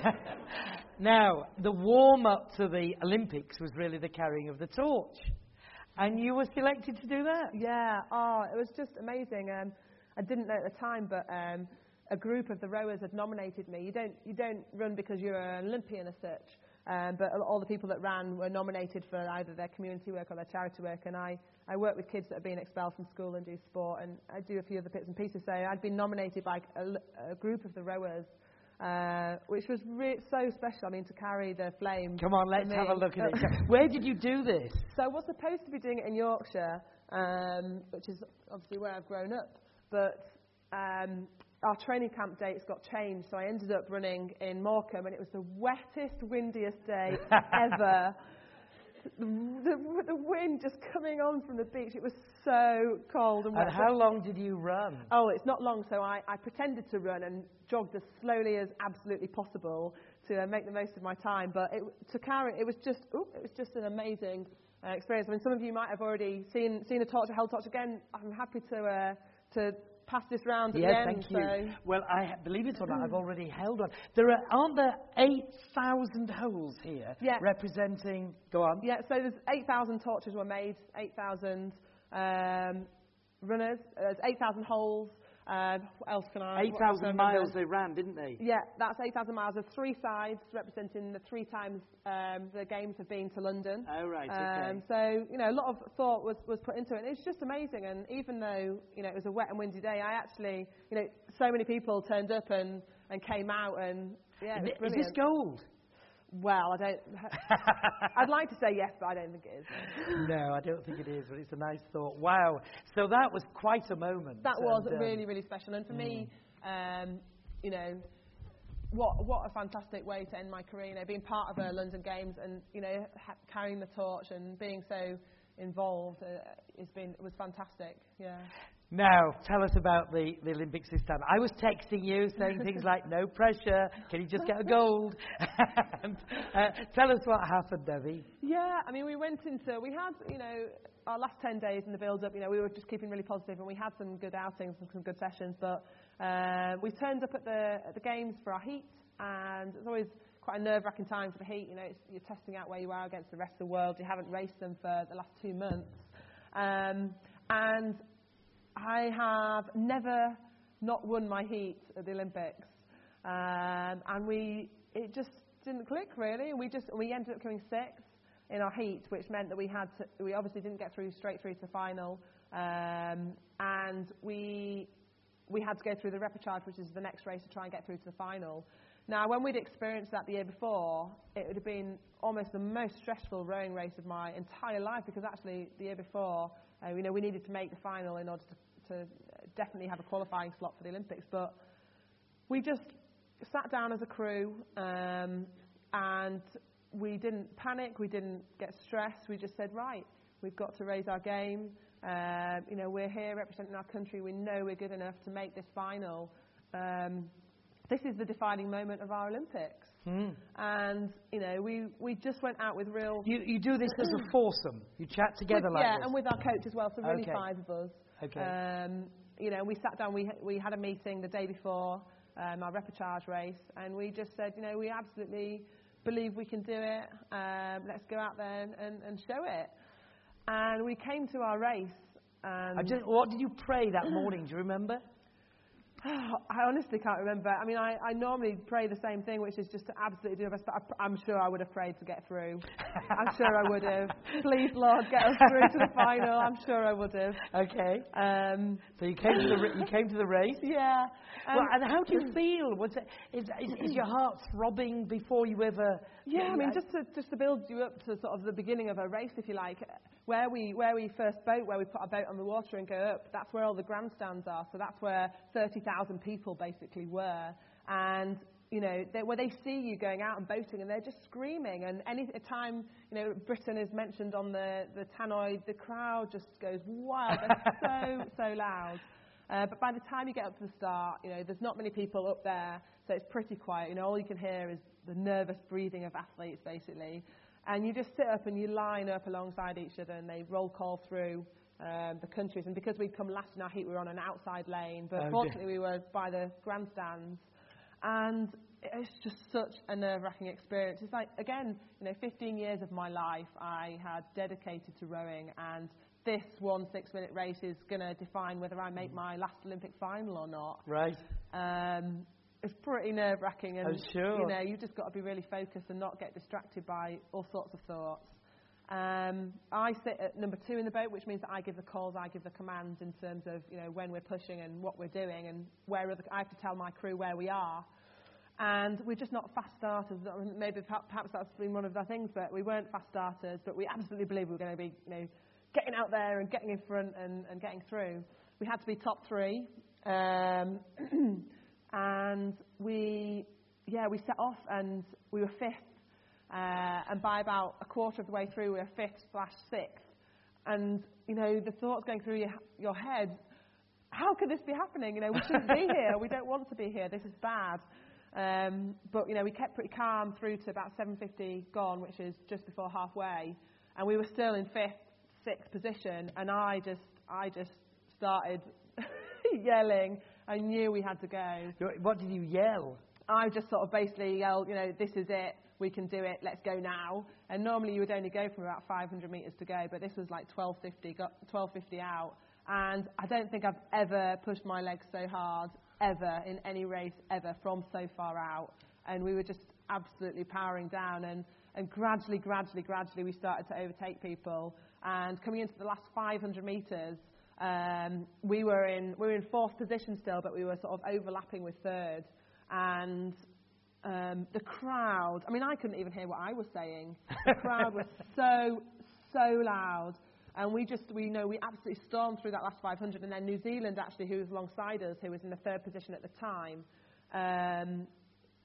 Now, the warm-up to the Olympics was really the carrying of the torch. And you were selected to do that? Yeah, oh, it was just amazing. Um, I didn't know at the time, but um, a group of the rowers had nominated me. You don't, you don't run because you're an Olympian as such, um, but all the people that ran were nominated for either their community work or their charity work. And I, I work with kids that have been expelled from school and do sport, and I do a few other bits and pieces. So I'd been nominated by a, a group of the rowers, uh, which was re- so special. I mean, to carry the flame. Come on, for let's me. have a look at it. Where did you do this? So I was supposed to be doing it in Yorkshire, um, which is obviously where I've grown up, but um, our training camp dates got changed, so I ended up running in Morecambe, and it was the wettest, windiest day ever. The, the, the wind just coming on from the beach, it was so cold and wet. And how long did you run? Oh, it's not long, so I, I pretended to run and jogged as slowly as absolutely possible to uh, make the most of my time. But it, to carry, it was just, ooh, it was just an amazing uh, experience. I mean, some of you might have already seen seen a torch, a held torch. Again, I'm happy to uh, to pass this round at Yes, the end. thank you. So. Well, I believe it or not, I've already held one. There are, aren't there eight thousand holes here Yeah. representing? Go on. Yeah, so there's eight thousand torches were made, eight thousand um, runners, uh, there's eight thousand holes. Uh, what else can I? Eight what else can I thousand remember? miles they ran, didn't they? Yeah, that's eight thousand miles. There's three sides representing the three times um, the games have been to London. Oh right, okay. Um, so, you know, a lot of thought was, was put into it. And it's just amazing. And even though, you know, it was a wet and windy day, I actually, you know, so many people turned up and, and came out and, yeah, it was Is brilliant. this gold? Well, I don't... I'd like to say yes, but I don't think it is. No, I don't think it is, but it's a nice thought. Wow. So that was quite a moment. That was and, um, really, really special. And for me, um, you know, what what a fantastic way to end my career. You know, being part of the London Games and you know ha- carrying the torch and being so involved uh, has been was fantastic. Yeah. Now, tell us about the, the Olympics this time. I was texting you saying things like, no pressure, can you just get a gold? and, uh, tell us what happened, Debbie. Yeah, I mean, we went into, we had, you know, our last ten days in the build-up, you know, we were just keeping really positive and we had some good outings and some good sessions, but uh, we turned up at the, at the games for our heat, and it's always quite a nerve-wracking time for the heat. You know, it's, you're testing out where you are against the rest of the world. You haven't raced them for the last two months. Um, and I have never not won my heat at the Olympics, um, and we it just didn't click really. We just we ended up coming sixth in our heat, which meant that we had to, we obviously didn't get through straight through to the final, um, and we we had to go through the repechage, which is the next race to try and get through to the final. Now, when we'd experienced that the year before, it would have been almost the most stressful rowing race of my entire life, because actually the year before, uh, you know, we needed to make the final in order to to definitely have a qualifying slot for the Olympics, but we just sat down as a crew um, and we didn't panic, we didn't get stressed, we just said, right, we've got to raise our game, uh, you know, we're here representing our country, we know we're good enough to make this final. Um, this is the defining moment of our Olympics. Hmm. And, you know, we, we just went out with real... You, you do this as a foursome, you chat together with, like yeah, this? and with our coach as well, so really Okay. five of us. Okay. Um, you know, we sat down, we, we had a meeting the day before um, our repechage race, and we just said, you know, we absolutely believe we can do it, um, let's go out there and, and, and show it. And we came to our race. And I just, what did you pray that morning, do you remember? I honestly can't remember. I mean, I, I normally pray the same thing, which is just to absolutely do my best, but I, I'm sure I would have prayed to get through. I'm sure I would have. Please, Lord, get us through to the final. I'm sure I would have. Okay. Um, So you came to the ra- you came to the race. yeah. Um, Well, and how do you feel? Was it, is, is, is your heart throbbing before you ever? Yeah, I mean, just to just to build you up to sort of the beginning of a race, if you like, where we where we first boat, where we put our boat on the water and go up, that's where all the grandstands are. So that's where thirty thousand people basically were, and you know, they, where they see you going out and boating, and they're just screaming. And any time, you know, Britain is mentioned on the the tannoy, the crowd just goes wild. They're so so loud. Uh, but by the time you get up to the start, you know, there's not many people up there, so it's pretty quiet. You know, all you can hear is the nervous breathing of athletes, basically. And you just sit up and you line up alongside each other, and they roll call through um, the countries. And because we'd come last in our heat, we were on an outside lane, but Oh, fortunately we were by the grandstands. And it's just such a nerve-wracking experience. It's like, again, you know, fifteen years of my life I had dedicated to rowing, and this one six-minute race is going to define whether I make my last Olympic final or not. Right. Um, it's pretty nerve-wracking, and I'm sure. you know, you've just got to be really focused and not get distracted by all sorts of thoughts. Um, I sit at number two in the boat, which means that I give the calls, I give the commands in terms of, you know, when we're pushing and what we're doing, and where other, I have to tell my crew where we are. And we're just not fast starters. Maybe perhaps that's been one of the things, but we weren't fast starters, but we absolutely believe we were going to be, you know, getting out there and getting in front and, and getting through. We had to be top three, um, and we, yeah, we set off and we were fifth. Uh, and by about a quarter of the way through, we were fifth slash sixth. And, you know, the thoughts going through your, your head, how could this be happening? You know, we shouldn't be here. We don't want to be here. This is bad. Um, but, you know, we kept pretty calm through to about seven fifty gone, which is just before halfway. And we were still in fifth, sixth position. And I just, I just started yelling. I knew we had to go. What did you yell? I just sort of basically yelled, you know, this is it. We can do it, let's go now. And normally you would only go from about five hundred metres to go, but this was like twelve fifty, got twelve fifty out. And I don't think I've ever pushed my legs so hard, ever, in any race, ever, from so far out. And we were just absolutely powering down, and, and gradually, gradually, gradually we started to overtake people. And coming into the last five hundred metres, um, we were in we were in fourth position still, but we were sort of overlapping with third. And Um, the crowd, I mean, I couldn't even hear what I was saying. The crowd was so, so loud. And we just, we know, we absolutely stormed through that last five hundred. And then New Zealand, actually, who was alongside us, who was in the third position at the time, um,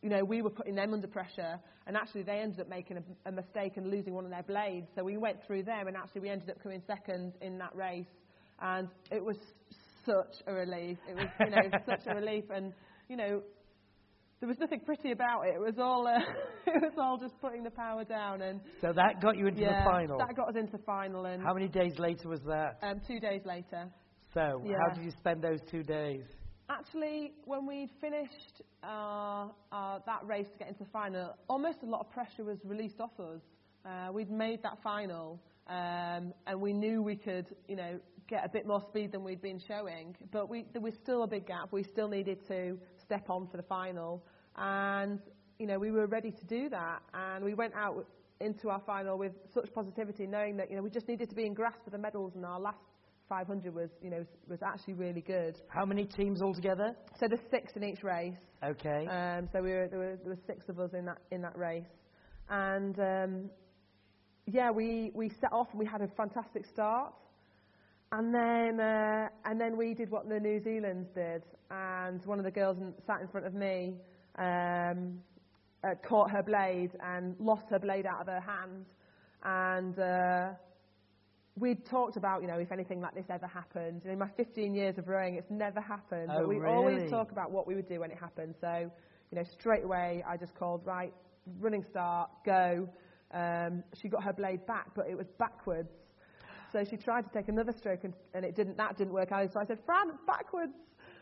you know, we were putting them under pressure, and actually they ended up making a, a mistake and losing one of their blades. So we went through them, and actually we ended up coming second in that race, and it was such a relief. It was, you know, such a relief, and you know, there was nothing pretty about it. It was all, uh, it was all just putting the power down, and So that got you into yeah, the final. that got us into final, and How many days later was that? um, two days later. So yeah. how did you spend those two days? Actually, when we'd finished uh, uh, that race to get into the final, almost a lot of pressure was released off us. Uh, we'd made that final, um, and we knew we could, you know, get a bit more speed than we'd been showing. But we, there was still a big gap. We still needed to step on for the final, and you know, we were ready to do that. And we went out into our final with such positivity, knowing that you know we just needed to be in grasp of the medals, and our last five hundred was, you know, was actually really good. How many teams altogether? So there's six in each race. Okay. Um, so we were, there were there were six of us in that in that race, and um, yeah, we, we set off and we had a fantastic start, and then uh, and then we did what the New Zealanders did, and one of the girls in, sat in front of me um, uh, caught her blade and lost her blade out of her hand, and. Uh, We'd talked about, you know, if anything like this ever happened. In my fifteen years of rowing, it's never happened. Oh, but we really? always talk about what we would do when it happened. So, you know, straight away, I just called, right, running start, go. Um, she got her blade back, but it was backwards. So she tried to take another stroke, and, and it didn't. That didn't work out. So I said, Fran, it's backwards.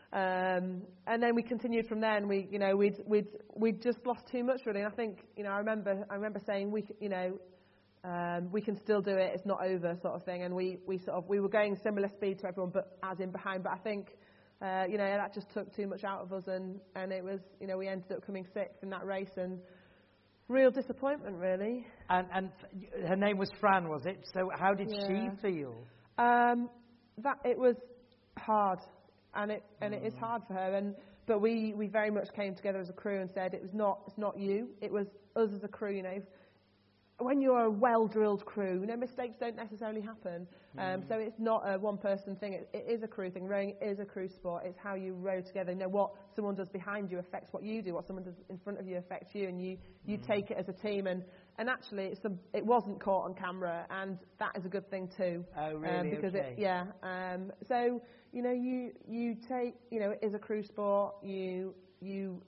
Um, and then we continued from there, and we, you know, we'd we'd we'd just lost too much really. And I think, you know, I remember I remember saying we, you know. Um, we can still do it, it's not over sort of thing, and we, we sort of we were going similar speed to everyone but as in behind, but I think uh, you know, that just took too much out of us, and, and it was, you know, we ended up coming sixth in that race, and real disappointment really. And, and f- her name was Fran, was it? So how did Yeah. she feel? Um, that it was hard, and it and it is hard for her, and but we, we very much came together as a crew and said it was not it's not you, it was us as a crew, you know. When you're a well-drilled crew, you know, mistakes don't necessarily happen. Um, mm. So it's not a one-person thing. It, it is a crew thing. Rowing is a crew sport. It's how you row together. You know, what someone does behind you affects what you do. What someone does in front of you affects you, and you, you mm. take it as a team. And, and actually, it's a, it wasn't caught on camera, and that is a good thing too. Oh, really? Um, because okay. it, yeah. Um, so you know, you you take, you know, it is a crew sport. You you.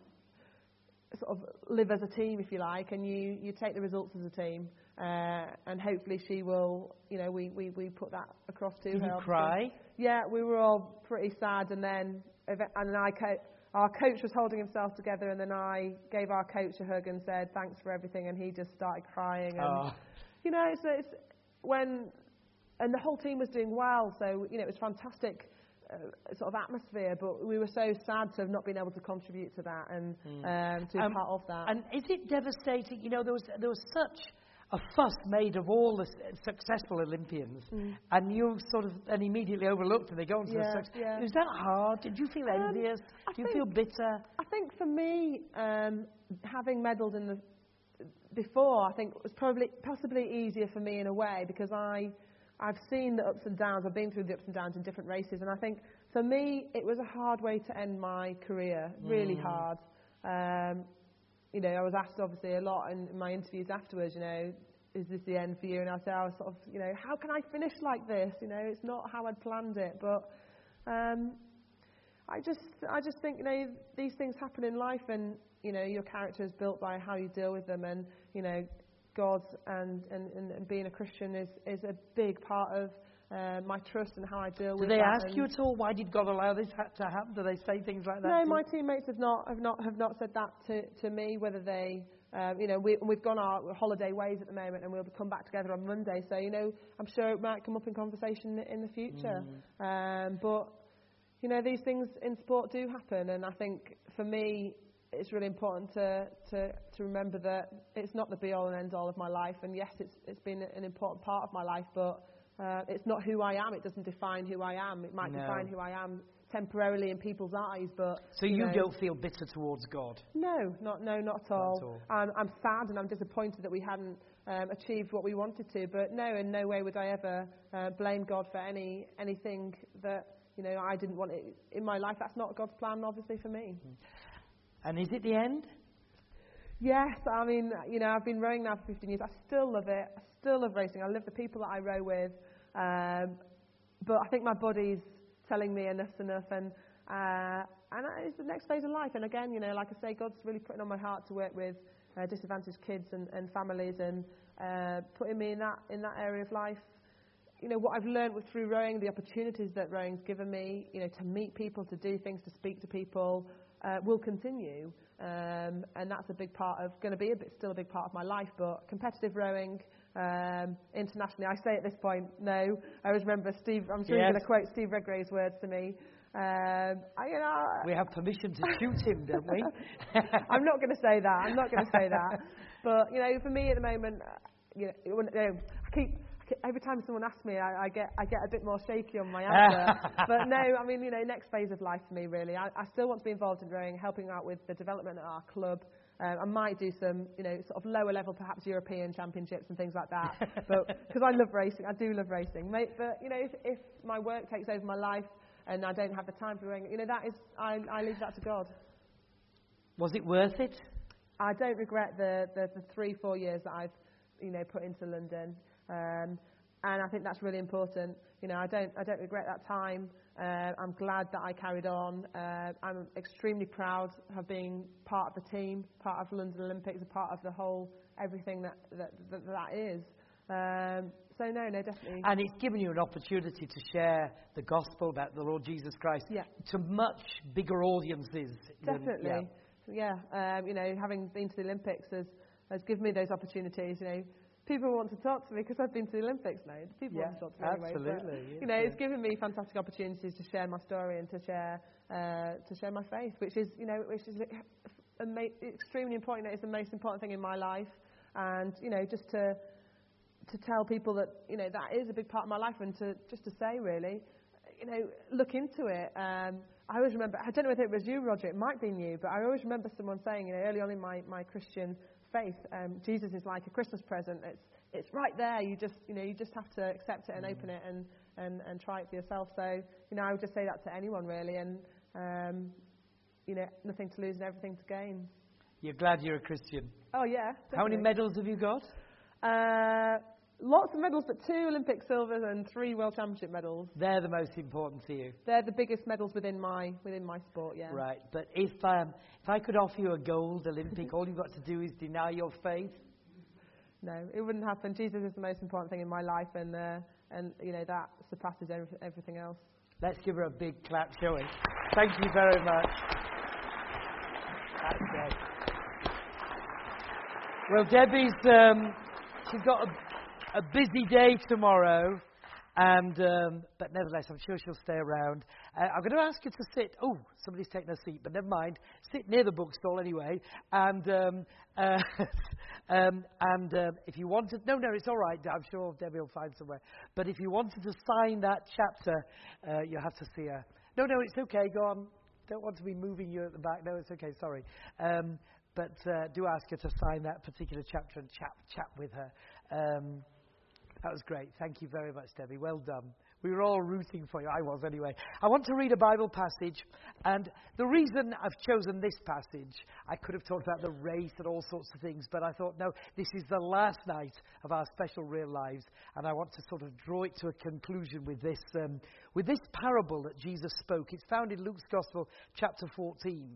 sort of live as a team, if you like, and you, you take the results as a team, uh, and hopefully she will, you know, we, we, we put that across to her. Did you obviously. cry? Yeah, we were all pretty sad, and then and then I co- our coach was holding himself together, and then I gave our coach a hug and said thanks for everything, and he just started crying, and Oh. you know, it's, it's when and the whole team was doing well, so you know, it was fantastic. Uh, sort of atmosphere, but we were so sad to have not been able to contribute to that and mm. um, to be um, part of that. And is it devastating? You know, there was there was such a fuss made of all the s- successful Olympians, mm. and you sort of and immediately overlooked, and they go on to yeah, the success. yeah. Was that hard? Did you feel Um, envious? I Do you think, feel bitter? I think for me, um, having medalled in the before, I think it was probably possibly easier for me in a way because I. I've seen the ups and downs, I've been through the ups and downs in different races, and I think for me it was a hard way to end my career, really mm. hard. Um, you know, I was asked obviously a lot in my interviews afterwards, you know, is this the end for you? And I said, I was sort of, you know, how can I finish like this? You know, it's not how I'd planned it, but um, I just, I just think, you know, these things happen in life, and, you know, your character is built by how you deal with them, and, you know, God and, and, and being a Christian is, is a big part of uh, my trust and how I deal Do with they that. ask you at all, why did God allow this ha- to happen? Do they say things like that? No, to my you? teammates have not have not have not said that to, to me. Whether they, um, you know, we, we've gone our holiday ways at the moment, and we'll come back together on Monday. So you know, I'm sure it might come up in conversation in the future. Mm. Um, but you know, these things in sport do happen, and I think for me, it's really important to, to, to remember that it's not the be-all and end-all of my life, and yes, it's it's been an important part of my life, but uh, it's not who I am. It doesn't define who I am. It might no. define who I am temporarily in people's eyes, but... So you, you know, don't feel bitter towards God? No, not no, not at all. Not at all. I'm, I'm sad and I'm disappointed that we hadn't um, achieved what we wanted to, but no, in no way would I ever uh, blame God for any anything that, you know, I didn't want it in my life. That's not God's plan, obviously, for me. And is it the end? Yes, I mean, you know, I've been rowing now for fifteen years. I still love it. I still love racing. I love the people that I row with. Um, but I think my body's telling me enough's enough. And, uh, and it's the next phase of life. And again, you know, like I say, God's really putting on my heart to work with uh, disadvantaged kids and, and families and uh, putting me in that, in that area of life. You know, what I've learned with, through rowing, the opportunities that rowing's given me, you know, to meet people, to do things, to speak to people, uh, will continue. Um, and that's a big part of, going to be a bit, still a big part of my life. But competitive rowing, um, internationally, I say at this point, no. I always remember Steve, I'm sure Yes. you're going to quote Steve Redgrave's words to me. Um, I, you know, We have permission to shoot him, don't we? I'm not going to say that. I'm not going to say that. But, you know, for me at the moment, uh, you know, it wouldn't- you know, I keep, I keep, every time someone asks me, I, I get I get a bit more shaky on my answer. But no, I mean, you know, next phase of life for me, really. I, I still want to be involved in rowing, helping out with the development at our club. Um, I might do some, you know, sort of lower level, perhaps European championships and things like that. But because I love racing, I do love racing. Mate, but, you know, if, if my work takes over my life and I don't have the time for rowing, you know, that is, I, I leave that to God. Was it worth it? I don't regret the, the, the three, four years that I've, you know, put into London. Um, and I think that's really important. You know, I don't, I don't regret that time. Uh, I'm glad that I carried on. Uh, I'm extremely proud of being part of the team, part of London Olympics, a part of the whole, everything that that, that, that is. Um, so no, no, definitely. And it's given you an opportunity to share the gospel about the Lord Jesus Christ Yeah. to much bigger audiences. than- Definitely. yeah. Yeah. Um, you know, having been to the Olympics has, has given me those opportunities. You know, people want to talk to me because I've been to the Olympics now. People Yeah, want to talk to me anyway. absolutely, But, yes, you know, yeah. it's given me fantastic opportunities to share my story and to share uh, to share my faith, which is, you know, which is ama- extremely important. It's the most important thing in my life. And, you know, just to to tell people that, you know, that is a big part of my life, and to just to say, really, you know, look into it. Um, I always remember, I don't know whether it was you, Roger, it might be you, but I always remember someone saying, you know, early on in my, my Christian faith, um, Jesus is like a Christmas present. It's it's right there. You just, you know, you just have to accept it and open it and, and, and try it for yourself. So, you know, I would just say that to anyone, really, and, um, you know, nothing to lose and everything to gain. You're glad you're a Christian. Oh, yeah. How many definitely. medals have you got? Uh, lots of medals, but two Olympic silvers and three World Championship medals. They're the most important to you. They're the biggest medals within my within my sport, yeah. Right. But if um, if I could offer you a gold Olympic, all you've got to do is deny your faith. No, it wouldn't happen. Jesus is the most important thing in my life, and uh, and you know that surpasses every, everything else. Let's give her a big clap, shall we? Thank you very much. That's great. Well, Debbie's um, she's got a, a busy day tomorrow, and um, but nevertheless, I'm sure she'll stay around. Uh, I'm going to ask you to sit. Oh, somebody's taken a seat, but never mind. Sit near the bookstall anyway, and um, uh, um, and uh, if you wanted, no, no, it's all right. I'm sure Debbie will find somewhere. But if you wanted to sign that chapter, uh, you have to see her. No, no, it's okay. Go on. Don't want to be moving you at the back. No, it's okay. Sorry. Um, But uh, do ask her to sign that particular chapter and chat, chat with her. Um, that was great. Thank you very much, Debbie. Well done. We were all rooting for you. I was anyway. I want to read a Bible passage. And the reason I've chosen this passage, I could have talked about the race and all sorts of things. But I thought, no, this is the last night of our special Real Lives. And I want to sort of draw it to a conclusion with this, um, with this parable that Jesus spoke. It's found in Luke's Gospel, chapter fourteen.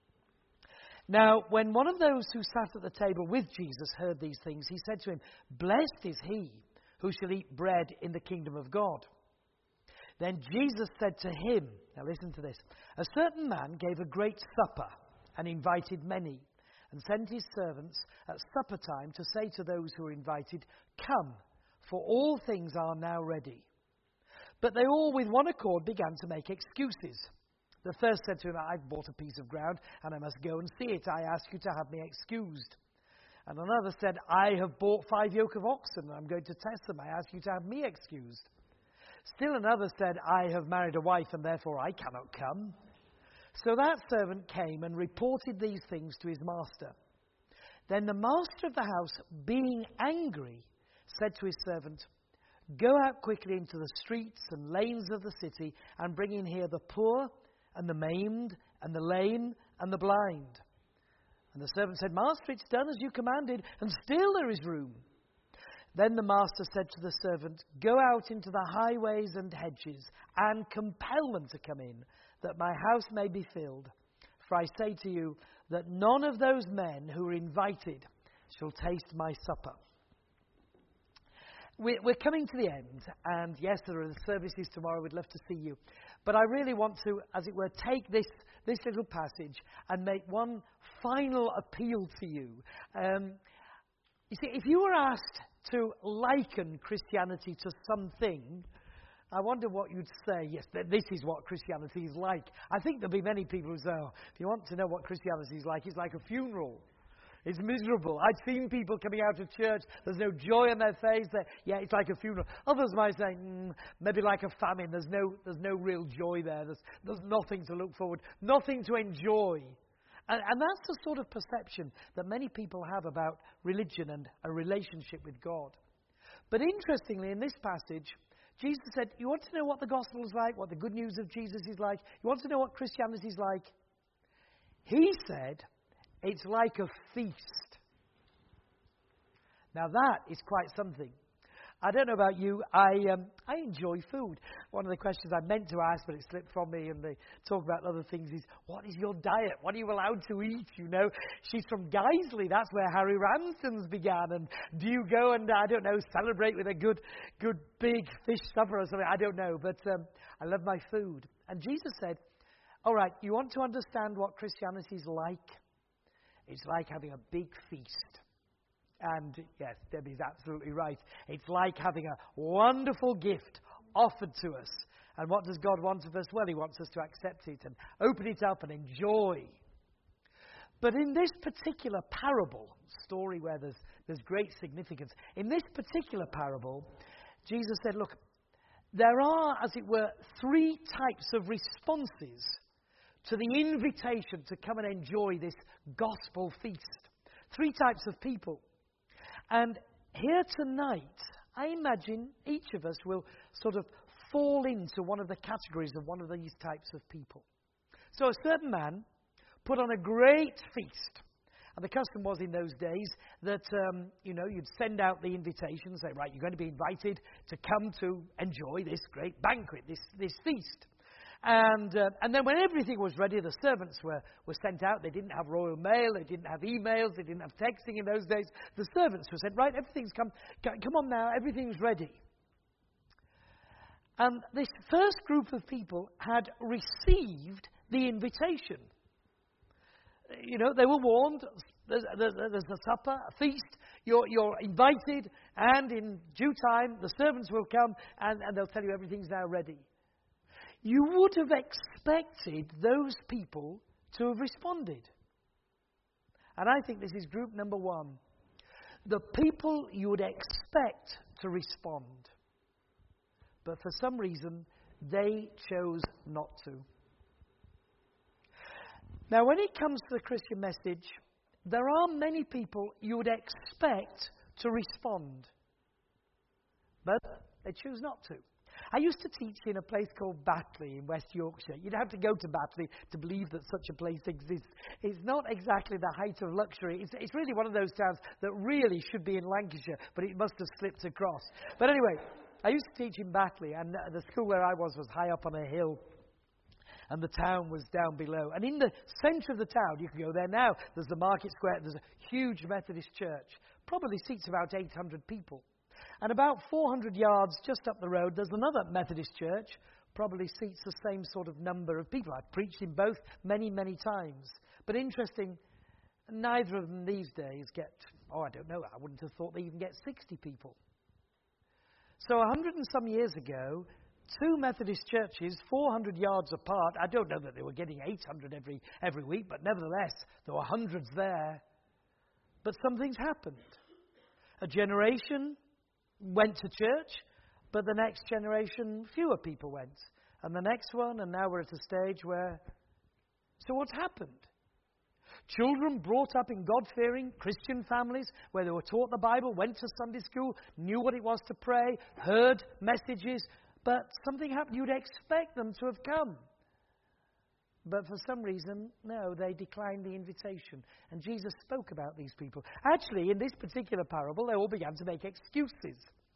Now, when one of those who sat at the table with Jesus heard these things, he said to him, "Blessed is he who shall eat bread in the kingdom of God." Then Jesus said to him, now listen to this, "A certain man gave a great supper and invited many, and sent his servants at supper time to say to those who were invited, 'Come, for all things are now ready.' But they all with one accord began to make excuses. The first said to him, 'I've bought a piece of ground, and I must go and see it. I ask you to have me excused.' And another said, 'I have bought five yoke of oxen, and I'm going to test them. I ask you to have me excused.' Still another said, 'I have married a wife, and therefore I cannot come.' So that servant came and reported these things to his master. Then the master of the house, being angry, said to his servant, 'Go out quickly into the streets and lanes of the city, and bring in here the poor, and the maimed, and the lame, and the blind.' And the servant said, Master, it's done as you commanded, and still there is room. Then the master said to the servant, Go out into the highways and hedges, and compel them to come in, that my house may be filled. For I say to you that none of those men who are invited shall taste my supper. We're coming to the end, and yes, there are services tomorrow. We'd love to see you. But I really want to, as it were, take this, this little passage and make one final appeal to you. Um, you see, if you were asked to liken Christianity to something, I wonder what you'd say. Yes, this is what Christianity is like. I think there'll be many people who say, oh, if you want to know what Christianity is like, it's like a funeral. It's miserable. I've seen people coming out of church. There's no joy on their face. They're, yeah, it's like a funeral. Others might say, mm, maybe like a famine. There's no, there's no real joy there. There's, there's nothing to look forward, nothing to enjoy. And, and that's the sort of perception that many people have about religion and a relationship with God. But interestingly, in this passage, Jesus said, you want to know what the gospel is like, what the good news of Jesus is like? You want to know what Christianity is like? He said, it's like a feast. Now that is quite something. I don't know about you, I um, I enjoy food. One of the questions I meant to ask, but it slipped from me, and they talk about other things, is what is your diet? What are you allowed to eat? You know, she's from Guiseley. That's where Harry Ramsden's began. And do you go and, I don't know, celebrate with a good, good big fish supper or something? I don't know, but um, I love my food. And Jesus said, all right, you want to understand what Christianity is like? It's like having a big feast. And yes, Debbie's absolutely right. It's like having a wonderful gift offered to us. And what does God want of us? Well, He wants us to accept it and open it up and enjoy. But in this particular parable, story where there's, there's great significance, in this particular parable, Jesus said, look, there are, as it were, three types of responses to the invitation to come and enjoy this gospel feast. Three types of people. And here tonight, I imagine each of us will sort of fall into one of the categories of one of these types of people. So a certain man put on a great feast. And the custom was in those days that, um, you know, you'd send out the invitation, say, right, you're going to be invited to come to enjoy this great banquet, this, this feast. And uh, and then when everything was ready, the servants were, were sent out. They didn't have Royal Mail. They didn't have emails. They didn't have texting in those days. The servants were said, right, everything's come. Come on now, everything's ready. And this first group of people had received the invitation. You know, they were warned. There's, there's, there's a supper, a feast. You're, you're invited. And in due time, the servants will come and, and they'll tell you everything's now ready. You would have expected those people to have responded. And I think this is group number one. The people you would expect to respond. But for some reason, they chose not to. Now, when it comes to the Christian message, there are many people you would expect to respond. But they choose not to. I used to teach in a place called Batley in West Yorkshire. You'd have to go to Batley to believe that such a place exists. It's not exactly the height of luxury. It's, it's really one of those towns that really should be in Lancashire, but it must have slipped across. But anyway, I used to teach in Batley, and the school where I was was high up on a hill, and the town was down below. And in the centre of the town, you can go there now, there's the market square, there's a huge Methodist church, probably seats about eight hundred people. And about four hundred yards just up the road, there's another Methodist church, probably seats the same sort of number of people. I've preached in both many, many times. But interesting, neither of them these days get, oh, I don't know, I wouldn't have thought they even get sixty people. So a hundred and some years ago, two Methodist churches, four hundred yards apart. I don't know that they were getting eight hundred every, every week, but nevertheless, there were hundreds there. But something's happened. A generation went to church, but the next generation, fewer people went. And the next one, and now we're at a stage where... So what's happened? Children brought up in God-fearing Christian families where they were taught the Bible, went to Sunday school, knew what it was to pray, heard messages, but something happened. You'd expect them to have come. But for some reason, no, they declined the invitation. And Jesus spoke about these people. Actually, in this particular parable, they all began to make excuses.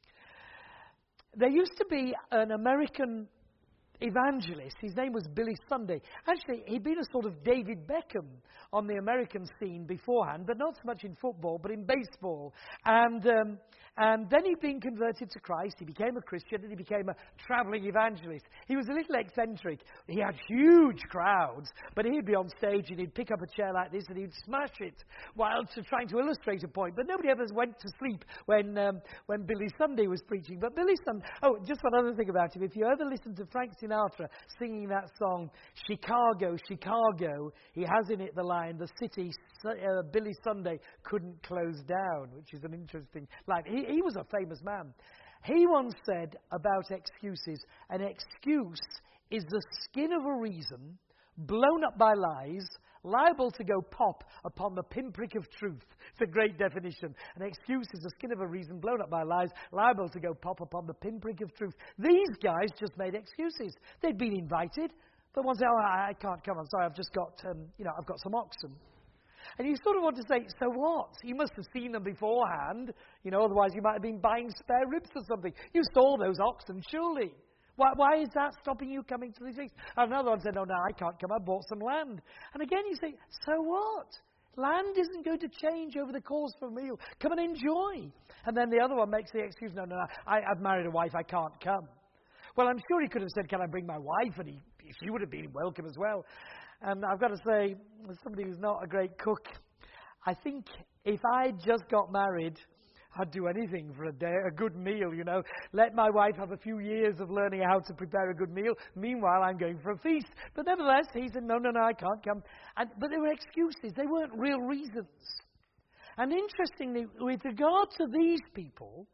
There used to be an American evangelist. His name was Billy Sunday. Actually, he'd been a sort of David Beckham on the American scene beforehand, but not so much in football, but in baseball. And um, and then he'd been converted to Christ. He became a Christian, and he became a traveling evangelist. He was a little eccentric. He had huge crowds, but he'd be on stage and he'd pick up a chair like this and he'd smash it while to trying to illustrate a point. But nobody ever went to sleep when um, when Billy Sunday was preaching. But Billy Sunday, oh, just one other thing about him. If you ever listen to Frank Sinatra singing that song, Chicago, Chicago, he has in it the line, the city uh, Billy Sunday couldn't close down, which is an interesting line. He, he was a famous man. He once said about excuses, an excuse is the skin of a reason blown up by lies, liable to go pop upon the pinprick of truth. It's a great definition. An excuse is the skin of a reason blown up by lies, liable to go pop upon the pinprick of truth. These guys just made excuses. They'd been invited, but one said, oh, I can't come. I'm sorry, I've just got, um, you know, I've got some oxen. And you sort of want to say, so what? You must have seen them beforehand. You know, otherwise you might have been buying spare ribs or something. You saw those oxen, surely. Why, why is that stopping you coming to these things? And another one said, no, no, I can't come. I bought some land. And again you say, so what? Land isn't going to change over the course of a meal. Come and enjoy. And then the other one makes the excuse, no, no, no, I, I've married a wife, I can't come. Well, I'm sure he could have said, can I bring my wife? And he, she would have been welcome as well. And I've got to say, as somebody who's not a great cook, I think if I just got married, I'd do anything for a day, a good meal, you know. Let my wife have a few years of learning how to prepare a good meal. Meanwhile, I'm going for a feast. But nevertheless, he said, no, no, no, I can't come. And, but they were excuses. They weren't real reasons. And interestingly, with regard to these people,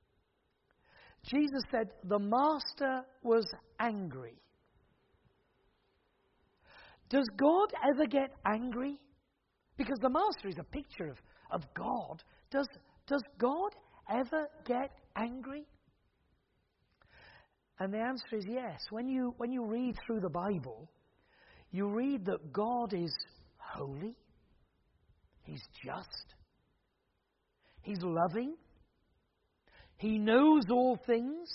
Jesus said the master was angry. Does God ever get angry? Because the master is a picture of, of God. Does, does God ever get angry? And the answer is yes. When you, when you read through the Bible, you read that God is holy. He's just. He's loving. He knows all things.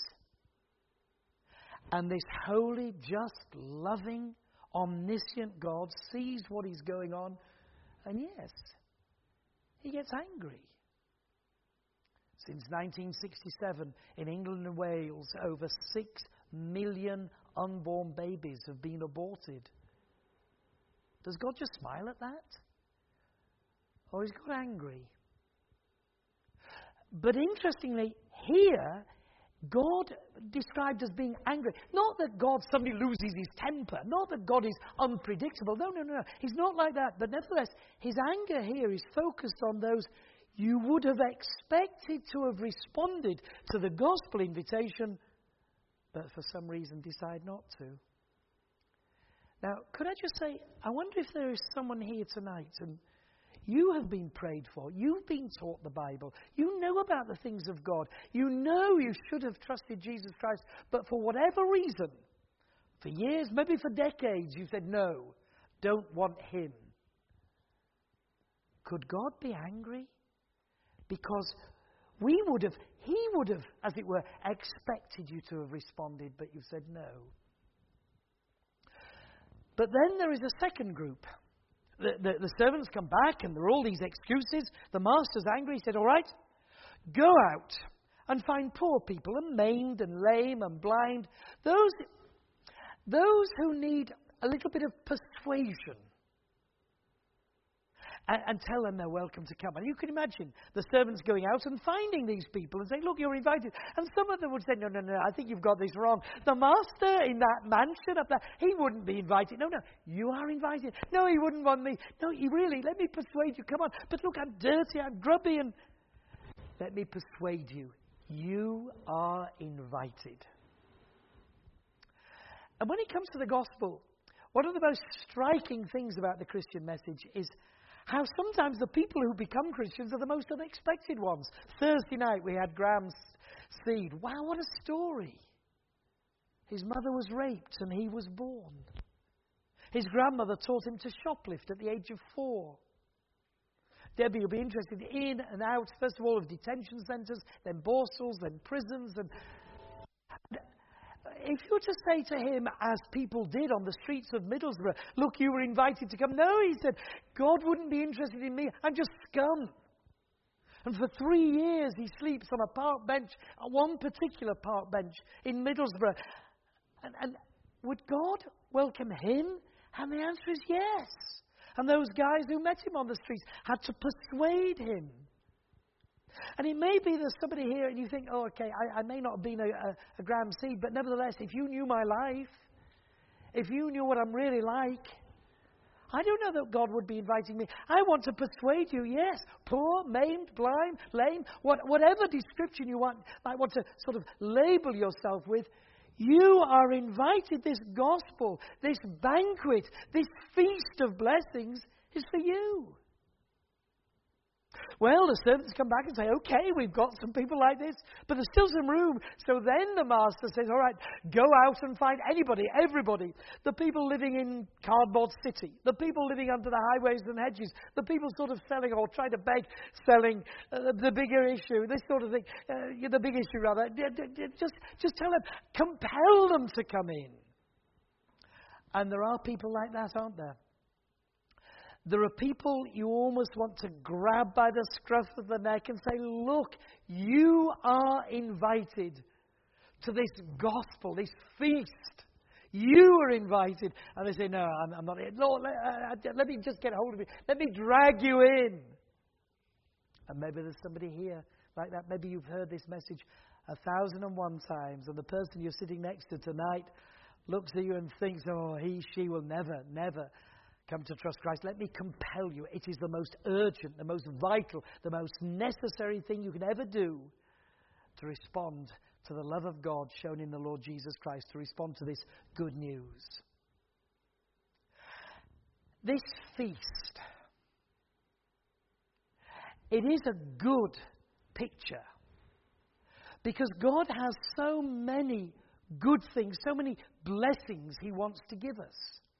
And this holy, just, loving, omniscient God sees what is going on, and yes, he gets angry. Since nineteen sixty-seven, in England and Wales, over six million unborn babies have been aborted. Does God just smile at that? Or is God angry? But interestingly, here, God described as being angry. Not that God suddenly loses his temper. Not that God is unpredictable. No, no, no, no. He's not like that. But nevertheless, his anger here is focused on those you would have expected to have responded to the gospel invitation, but for some reason decide not to. Now, could I just say, I wonder if there is someone here tonight, and you have been prayed for. You've been taught the Bible. You know about the things of God. You know you should have trusted Jesus Christ. But for whatever reason, for years, maybe for decades, you said, no, don't want him. Could God be angry? Because we would have, he would have, as it were, expected you to have responded, but you said no. But then there is a second group. The, the, the servants come back and there are all these excuses. The master's angry. He said, all right, go out and find poor people and maimed and lame and blind. Those, those who need a little bit of persuasion. And, and tell them they're welcome to come. And you can imagine the servants going out and finding these people and saying, look, you're invited. And some of them would say, no, no, no, I think you've got this wrong. The master in that mansion up there, he wouldn't be invited. No, no, you are invited. No, he wouldn't want me. No, he really, let me persuade you. Come on. But look, I'm dirty, I'm grubby. And let me persuade you. You are invited. And when it comes to the gospel, one of the most striking things about the Christian message is how sometimes the people who become Christians are the most unexpected ones. Thursday night we had Graham's seed. Wow, what a story. His mother was raped and he was born. His grandmother taught him to shoplift at the age of four. Debbie will be interested in and out, first of all, of detention centres, then borsals, then prisons. And if you were to say to him, as people did on the streets of Middlesbrough, look, you were invited to come. No, he said, God wouldn't be interested in me. I'm just scum. And for three years he sleeps on a park bench, one particular park bench in Middlesbrough. And, and would God welcome him? And the answer is yes. And those guys who met him on the streets had to persuade him. And it may be there's somebody here and you think, oh, okay, I, I may not have been a, a, a gram seed, but nevertheless, if you knew my life, if you knew what I'm really like, I don't know that God would be inviting me. I want to persuade you, yes, poor, maimed, blind, lame, what, whatever description you want, might want to sort of label yourself with, you are invited. This gospel, this banquet, this feast of blessings is for you. Well, the servants come back and say, okay, we've got some people like this, but there's still some room. So then the master says, all right, go out and find anybody, everybody. The people living in Cardboard City, the people living under the highways and hedges, the people sort of selling or trying to beg, selling uh, the bigger issue, this sort of thing, uh, the big issue rather. Just, just tell them, compel them to come in. And there are people like that, aren't there? There are people you almost want to grab by the scruff of the neck and say, look, you are invited to this gospel, this feast. You are invited. And they say, no, I'm, I'm not here. Lord, let, uh, let me just get hold of you. Let me drag you in. And maybe there's somebody here like that. Maybe you've heard this message a thousand and one times, and the person you're sitting next to tonight looks at you and thinks, oh, he, she will never, never come to trust Christ. Let me compel you. It is the most urgent, the most vital, the most necessary thing you can ever do to respond to the love of God shown in the Lord Jesus Christ, to respond to this good news. This feast, it is a good picture because God has so many good things, so many blessings He wants to give us.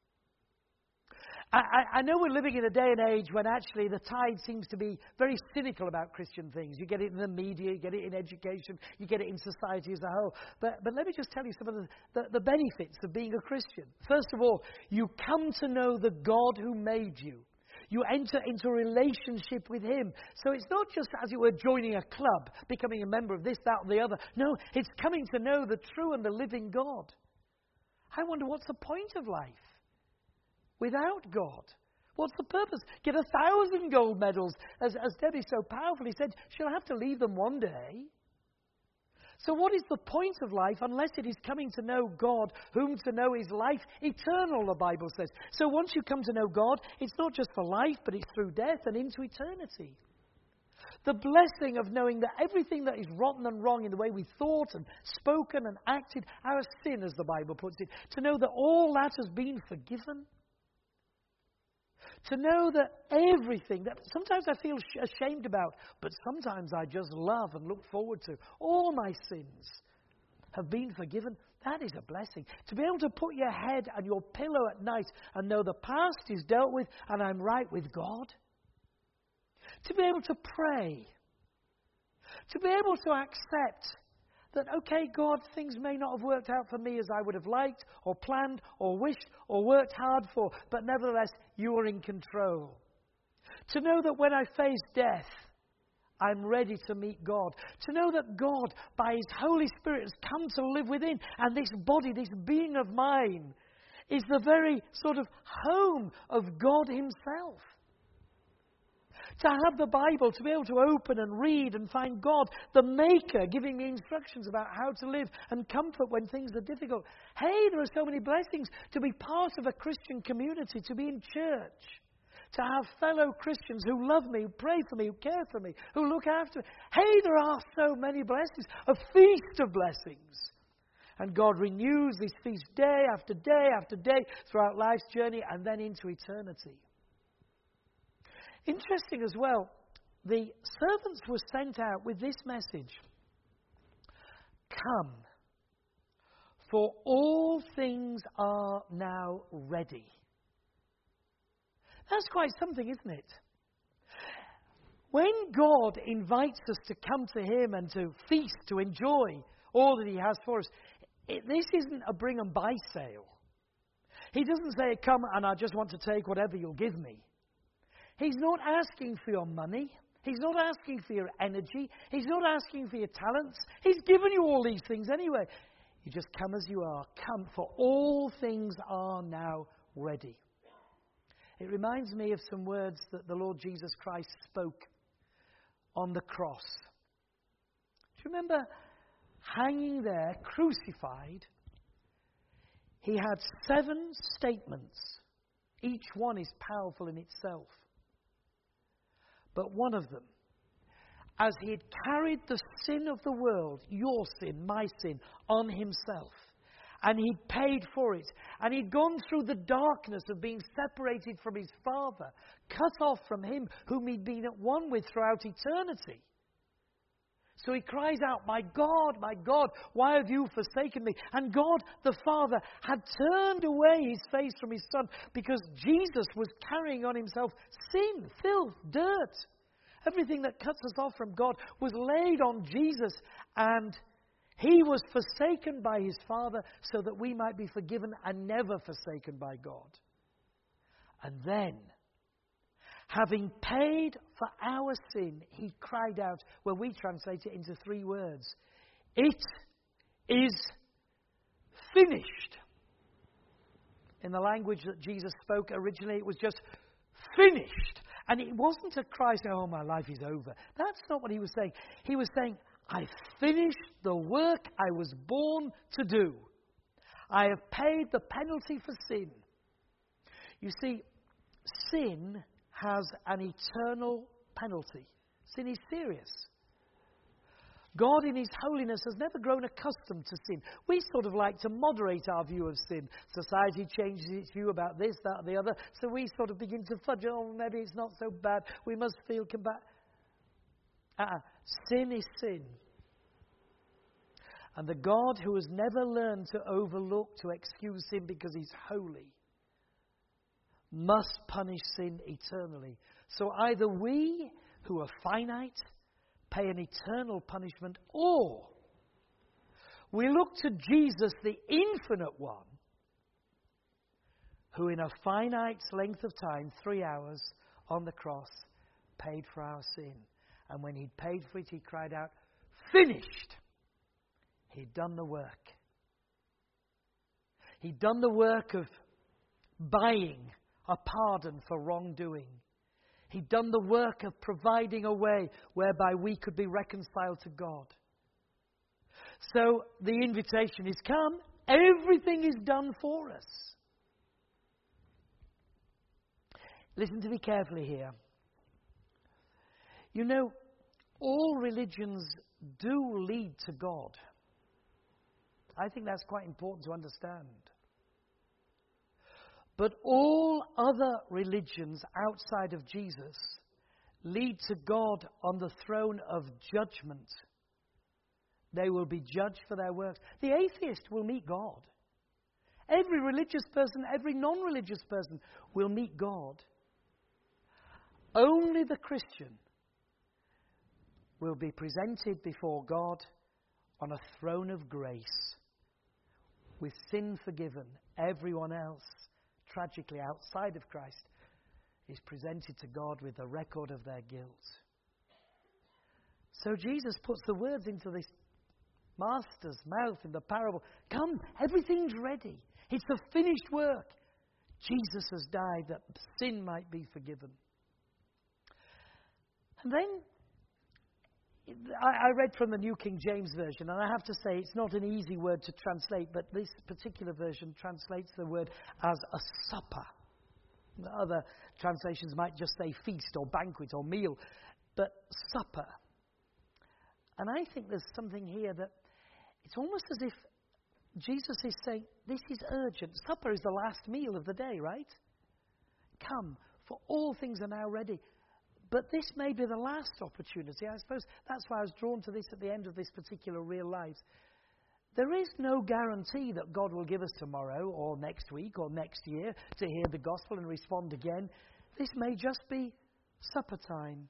I, I know we're living in a day and age when actually the tide seems to be very cynical about Christian things. You get it in the media, you get it in education, you get it in society as a whole. But, but let me just tell you some of the, the, the benefits of being a Christian. First of all, you come to know the God who made you. You enter into a relationship with Him. So it's not just as you were joining a club, becoming a member of this, that, or the other. No, it's coming to know the true and the living God. I wonder, what's the point of life without God? What's the purpose? Get a thousand gold medals. As, as Debbie so powerfully said, she'll have to leave them one day. So what is the point of life unless it is coming to know God, whom to know is life eternal, the Bible says. So once you come to know God, it's not just for life, but it's through death and into eternity. The blessing of knowing that everything that is rotten and wrong in the way we thought and spoken and acted, our sin, as the Bible puts it, to know that all that has been forgiven. To know that everything that sometimes I feel ashamed about, but sometimes I just love and look forward to, all my sins have been forgiven. That is a blessing. To be able to put your head on your pillow at night and know the past is dealt with and I'm right with God. To be able to pray. To be able to accept that, okay, God, things may not have worked out for me as I would have liked or planned or wished or worked hard for, but nevertheless, you are in control. To know that when I face death, I'm ready to meet God. To know that God, by His Holy Spirit, has come to live within, and this body, this being of mine, is the very sort of home of God Himself. To have the Bible, to be able to open and read and find God, the Maker, giving me instructions about how to live and comfort when things are difficult. Hey, there are so many blessings to be part of a Christian community, to be in church, to have fellow Christians who love me, who pray for me, who care for me, who look after me. Hey, there are so many blessings, a feast of blessings. And God renews this feast day after day after day throughout life's journey and then into eternity. Interesting as well, the servants were sent out with this message. Come, for all things are now ready. That's quite something, isn't it? When God invites us to come to Him and to feast, to enjoy all that He has for us, it, this isn't a bring and buy sale. He doesn't say, come and I just want to take whatever you'll give me. He's not asking for your money. He's not asking for your energy. He's not asking for your talents. He's given you all these things anyway. You just come as you are. Come, for all things are now ready. It reminds me of some words that the Lord Jesus Christ spoke on the cross. Do you remember hanging there, crucified? He had seven statements. Each one is powerful in itself. But one of them, as He had carried the sin of the world, your sin, my sin, on Himself, and He'd paid for it, and He'd gone through the darkness of being separated from His Father, cut off from Him whom He'd been at one with throughout eternity. So He cries out, my God, my God, why have you forsaken me? And God, the Father, had turned away His face from His Son because Jesus was carrying on Himself sin, filth, dirt. Everything that cuts us off from God was laid on Jesus, and He was forsaken by His Father so that we might be forgiven and never forsaken by God. And then, having paid for our sin, He cried out, well, we translate it into three words. It is finished. In the language that Jesus spoke originally, it was just finished. And it wasn't a cry saying, oh, my life is over. That's not what He was saying. He was saying, I finished the work I was born to do. I have paid the penalty for sin. You see, sin has an eternal penalty. Sin is serious. God in His holiness has never grown accustomed to sin. We sort of like to moderate our view of sin. Society changes its view about this, that, or the other, so we sort of begin to fudge, oh, maybe it's not so bad. We must feel combat. Uh-uh. Sin is sin. And the God who has never learned to overlook, to excuse sin because He's holy, must punish sin eternally. So either we, who are finite, pay an eternal punishment, or we look to Jesus, the infinite one, who in a finite length of time, three hours on the cross, paid for our sin. And when He'd paid for it, He cried out, finished! He'd done the work. He'd done the work of buying a pardon for wrongdoing. He'd done the work of providing a way whereby we could be reconciled to God. So the invitation is, come. Everything is done for us. Listen to me carefully here. You know, all religions do lead to God. I think that's quite important to understand. But all other religions outside of Jesus lead to God on the throne of judgment. They will be judged for their works. The atheist will meet God. Every religious person, every non-religious person will meet God. Only the Christian will be presented before God on a throne of grace with sin forgiven. Everyone else, tragically outside of Christ, is presented to God with a record of their guilt. So Jesus puts the words into this master's mouth in the parable. Come, everything's ready. It's a finished work. Jesus has died that sin might be forgiven. And then I, I read from the New King James Version, and I have to say it's not an easy word to translate, but this particular version translates the word as a supper. Other translations might just say feast or banquet or meal, but supper. And I think there's something here that it's almost as if Jesus is saying, this is urgent. Supper is the last meal of the day, right? Come, for all things are now ready. But this may be the last opportunity. I suppose that's why I was drawn to this at the end of this particular Real Lives. There is no guarantee that God will give us tomorrow or next week or next year to hear the gospel and respond again. this may just be supper time.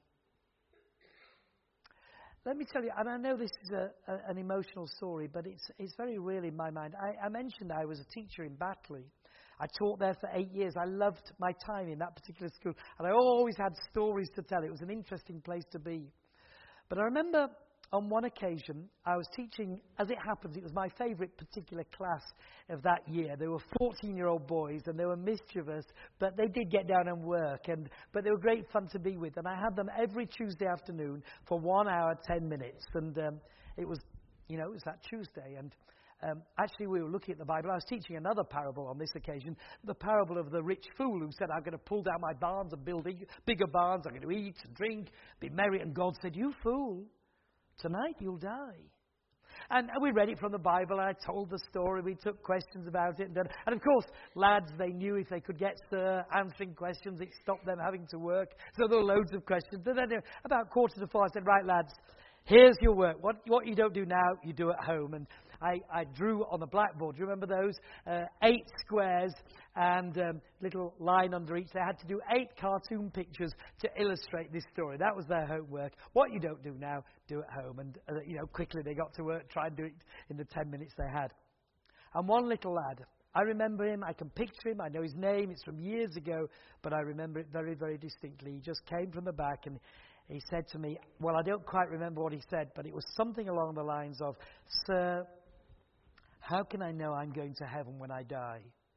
Let me tell you, and I know this is a, a, an emotional story, but it's it's very real in my mind. I, I mentioned I was a teacher in Batley. I taught there for eight years. I loved my time in that particular school, and I always had stories to tell. It was an interesting place to be. But I remember on one occasion, I was teaching, as it happens, it was my favourite particular class of that year. They were fourteen-year-old boys, and they were mischievous, but they did get down and work, and but they were great fun to be with. And I had them every Tuesday afternoon for one hour, ten minutes, and um, it was, you know, it was that Tuesday, and um, actually we were looking at the Bible. I was teaching another parable on this occasion, the parable of the rich fool who said, I'm going to pull down my barns and build bigger barns, I'm going to eat and drink, be merry, and God said, you fool, tonight you'll die. And we read it from the Bible, and I told the story, we took questions about it, and, and of course, lads, they knew if they could get Sir answering questions, it stopped them having to work, so there were loads of questions. And then about quarter to four, I said, right, lads, here's your work. What, what you don't do now, you do at home. And I, I drew on the blackboard, do you remember those? Uh, eight squares and um, little line under each. They had to do eight cartoon pictures to illustrate this story. That was their homework. What you don't do now, do at home. And, uh, you know, quickly they got to work, try and do it in the ten minutes they had. And one little lad, I remember him, I can picture him, I know his name, it's from years ago, but I remember it very, very distinctly. He just came from the back and he said to me, well, I don't quite remember what he said, but it was something along the lines of, Sir, how can I know I'm going to heaven when I die?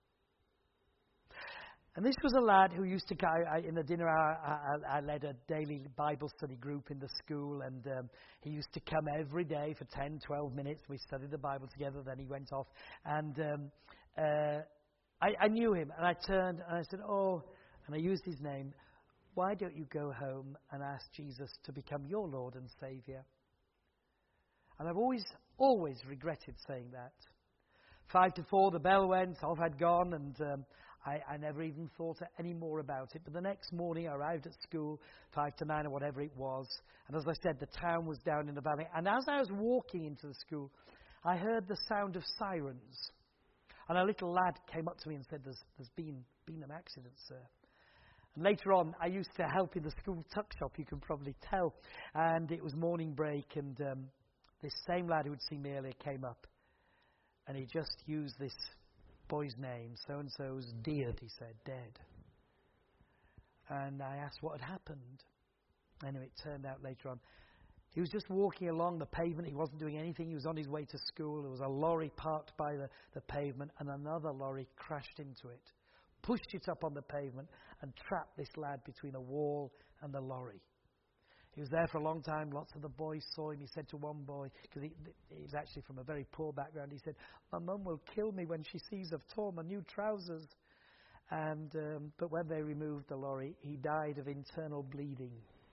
And this was a lad who used to, I, I, in the dinner hour, I, I, I led a daily Bible study group in the school, and um, he used to come every day for ten, twelve minutes. We studied the Bible together, then he went off. And um, uh, I, I knew him, and I turned and I said, oh, and I used his name, why don't you go home and ask Jesus to become your Lord and Saviour? And I've always, always regretted saying that. Five to four, the bell went, off I'd gone, and um, I, I never even thought any more about it. But the next morning I arrived at school, five to nine or whatever it was, and as I said, the town was down in the valley. And as I was walking into the school, I heard the sound of sirens. And a little lad came up to me and said, there's, there's been, been an accident, sir. And later on, I used to help in the school tuck shop, you can probably tell. And it was morning break, and um, this same lad who had seen me earlier came up. And he just used this boy's name, so-and-so's dead, he said, dead. And I asked what had happened. Anyway, it turned out later on, he was just walking along the pavement. He wasn't doing anything. He was on his way to school. There was a lorry parked by the, the pavement, and another lorry crashed into it, pushed it up on the pavement, and trapped this lad between a wall and the lorry. He was there for a long time. Lots of the boys saw him. He said to one boy, because he, he was actually from a very poor background, he said, my mum will kill me when she sees I've torn my new trousers. And um, but when they removed the lorry, he died of internal bleeding.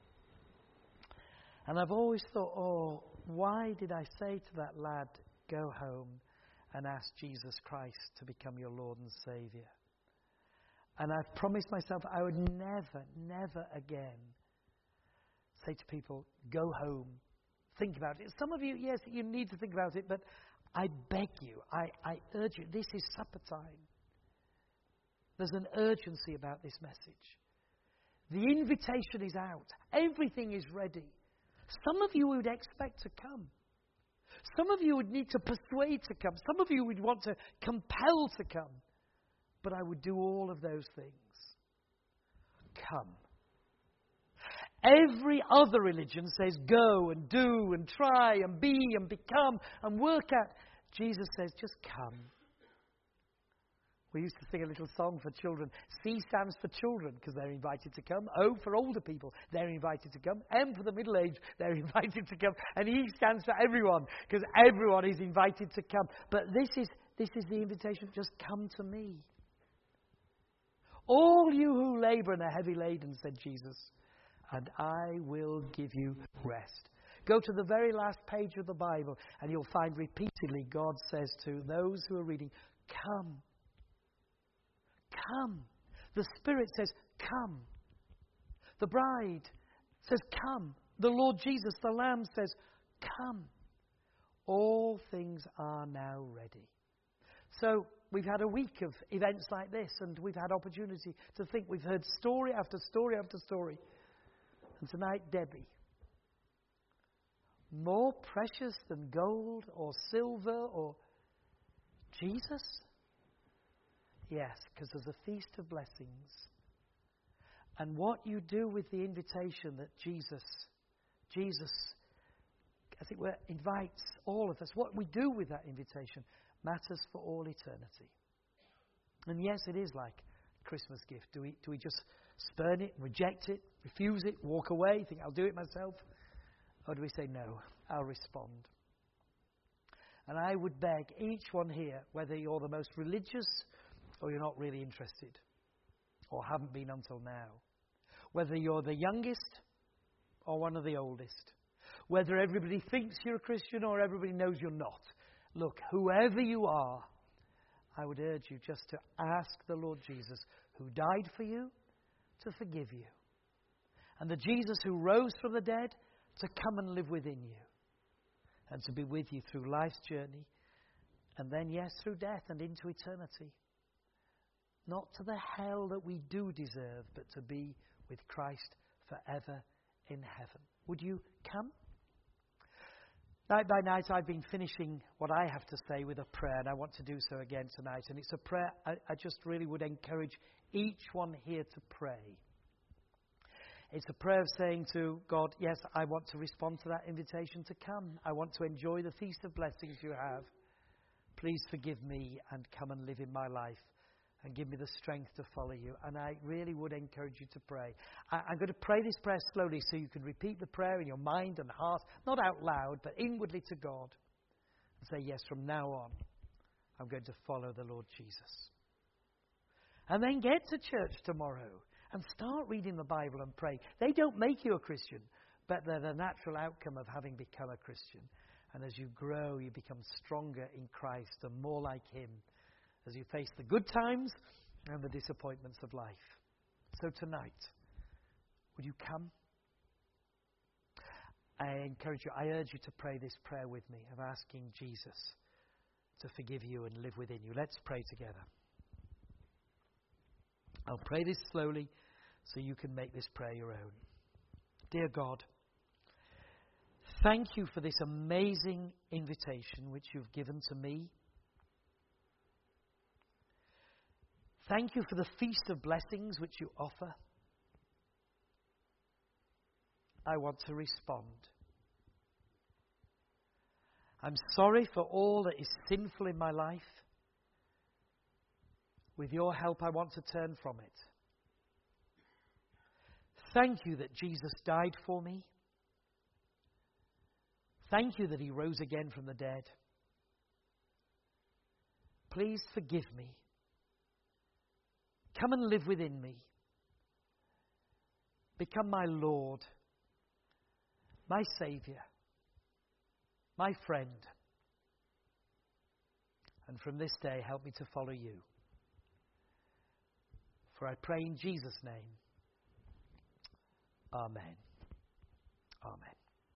And I've always thought, oh, why did I say to that lad, go home and ask Jesus Christ to become your Lord and Saviour? And I've promised myself I would never, never again say to people, go home, think about it. Some of you, yes, you need to think about it, but I beg you, I, I urge you, this is supper time. There's an urgency about this message. The invitation is out. Everything is ready. Some of you would expect to come. Some of you would need to persuade to come. Some of you would want to compel to come. But I would do all of those things. Come. Every other religion says go and do and try and be and become and work at. Jesus says just come. We used to sing a little song for children. C stands for children because they're invited to come. O for older people, they're invited to come. M for the middle age, they're invited to come. And E stands for everyone because everyone is invited to come. But this is this is the invitation. Just come to me. All you who labour and are heavy laden, said Jesus, and I will give you rest. Go to the very last page of the Bible and you'll find repeatedly God says to those who are reading, come. Come. The Spirit says, come. The bride says, come. The Lord Jesus, the Lamb, says, come. All things are now ready. So we've had a week of events like this, and we've had opportunity to think. We've heard story after story after story. And tonight, Debbie. More precious than gold or silver or Jesus? Yes, because there's a feast of blessings. And what you do with the invitation that Jesus, Jesus, as it were, invites all of us, what we do with that invitation matters for all eternity. And yes, it is like a Christmas gift. Do we, do we just spurn it, reject it, refuse it, walk away, think I'll do it myself? Or do we say, no, I'll respond? And I would beg each one here, whether you're the most religious or you're not really interested, or haven't been until now, whether you're the youngest or one of the oldest, whether everybody thinks you're a Christian or everybody knows you're not. Look, whoever you are, I would urge you just to ask the Lord Jesus, who died for you, to forgive you. And the Jesus who rose from the dead, to come and live within you. And to be with you through life's journey. And then, yes, through death and into eternity. Not to the hell that we do deserve, but to be with Christ forever in heaven. Would you come? Night by night, I've been finishing what I have to say with a prayer, and I want to do so again tonight. And it's a prayer I, I just really would encourage each one here to pray. It's a prayer of saying to God, yes, I want to respond to that invitation to come. I want to enjoy the feast of blessings you have. Please forgive me and come and live in my life and give me the strength to follow you. And I really would encourage you to pray. I, I'm going to pray this prayer slowly so you can repeat the prayer in your mind and heart, not out loud, but inwardly to God. And say, yes, from now on, I'm going to follow the Lord Jesus. And then get to church tomorrow and start reading the Bible and pray. They don't make you a Christian, but they're the natural outcome of having become a Christian. And as you grow, you become stronger in Christ and more like Him as you face the good times and the disappointments of life. So tonight, would you come? I encourage you, I urge you to pray this prayer with me of asking Jesus to forgive you and live within you. Let's pray together. I'll pray this slowly so you can make this prayer your own. Dear God, thank you for this amazing invitation which you've given to me. Thank you for the feast of blessings which you offer. I want to respond. I'm sorry for all that is sinful in my life. With your help, I want to turn from it. Thank you that Jesus died for me. Thank you that He rose again from the dead. Please forgive me. Come and live within me. Become my Lord, my Saviour, my friend. And from this day, help me to follow you. For I pray in Jesus' name. Amen. Amen.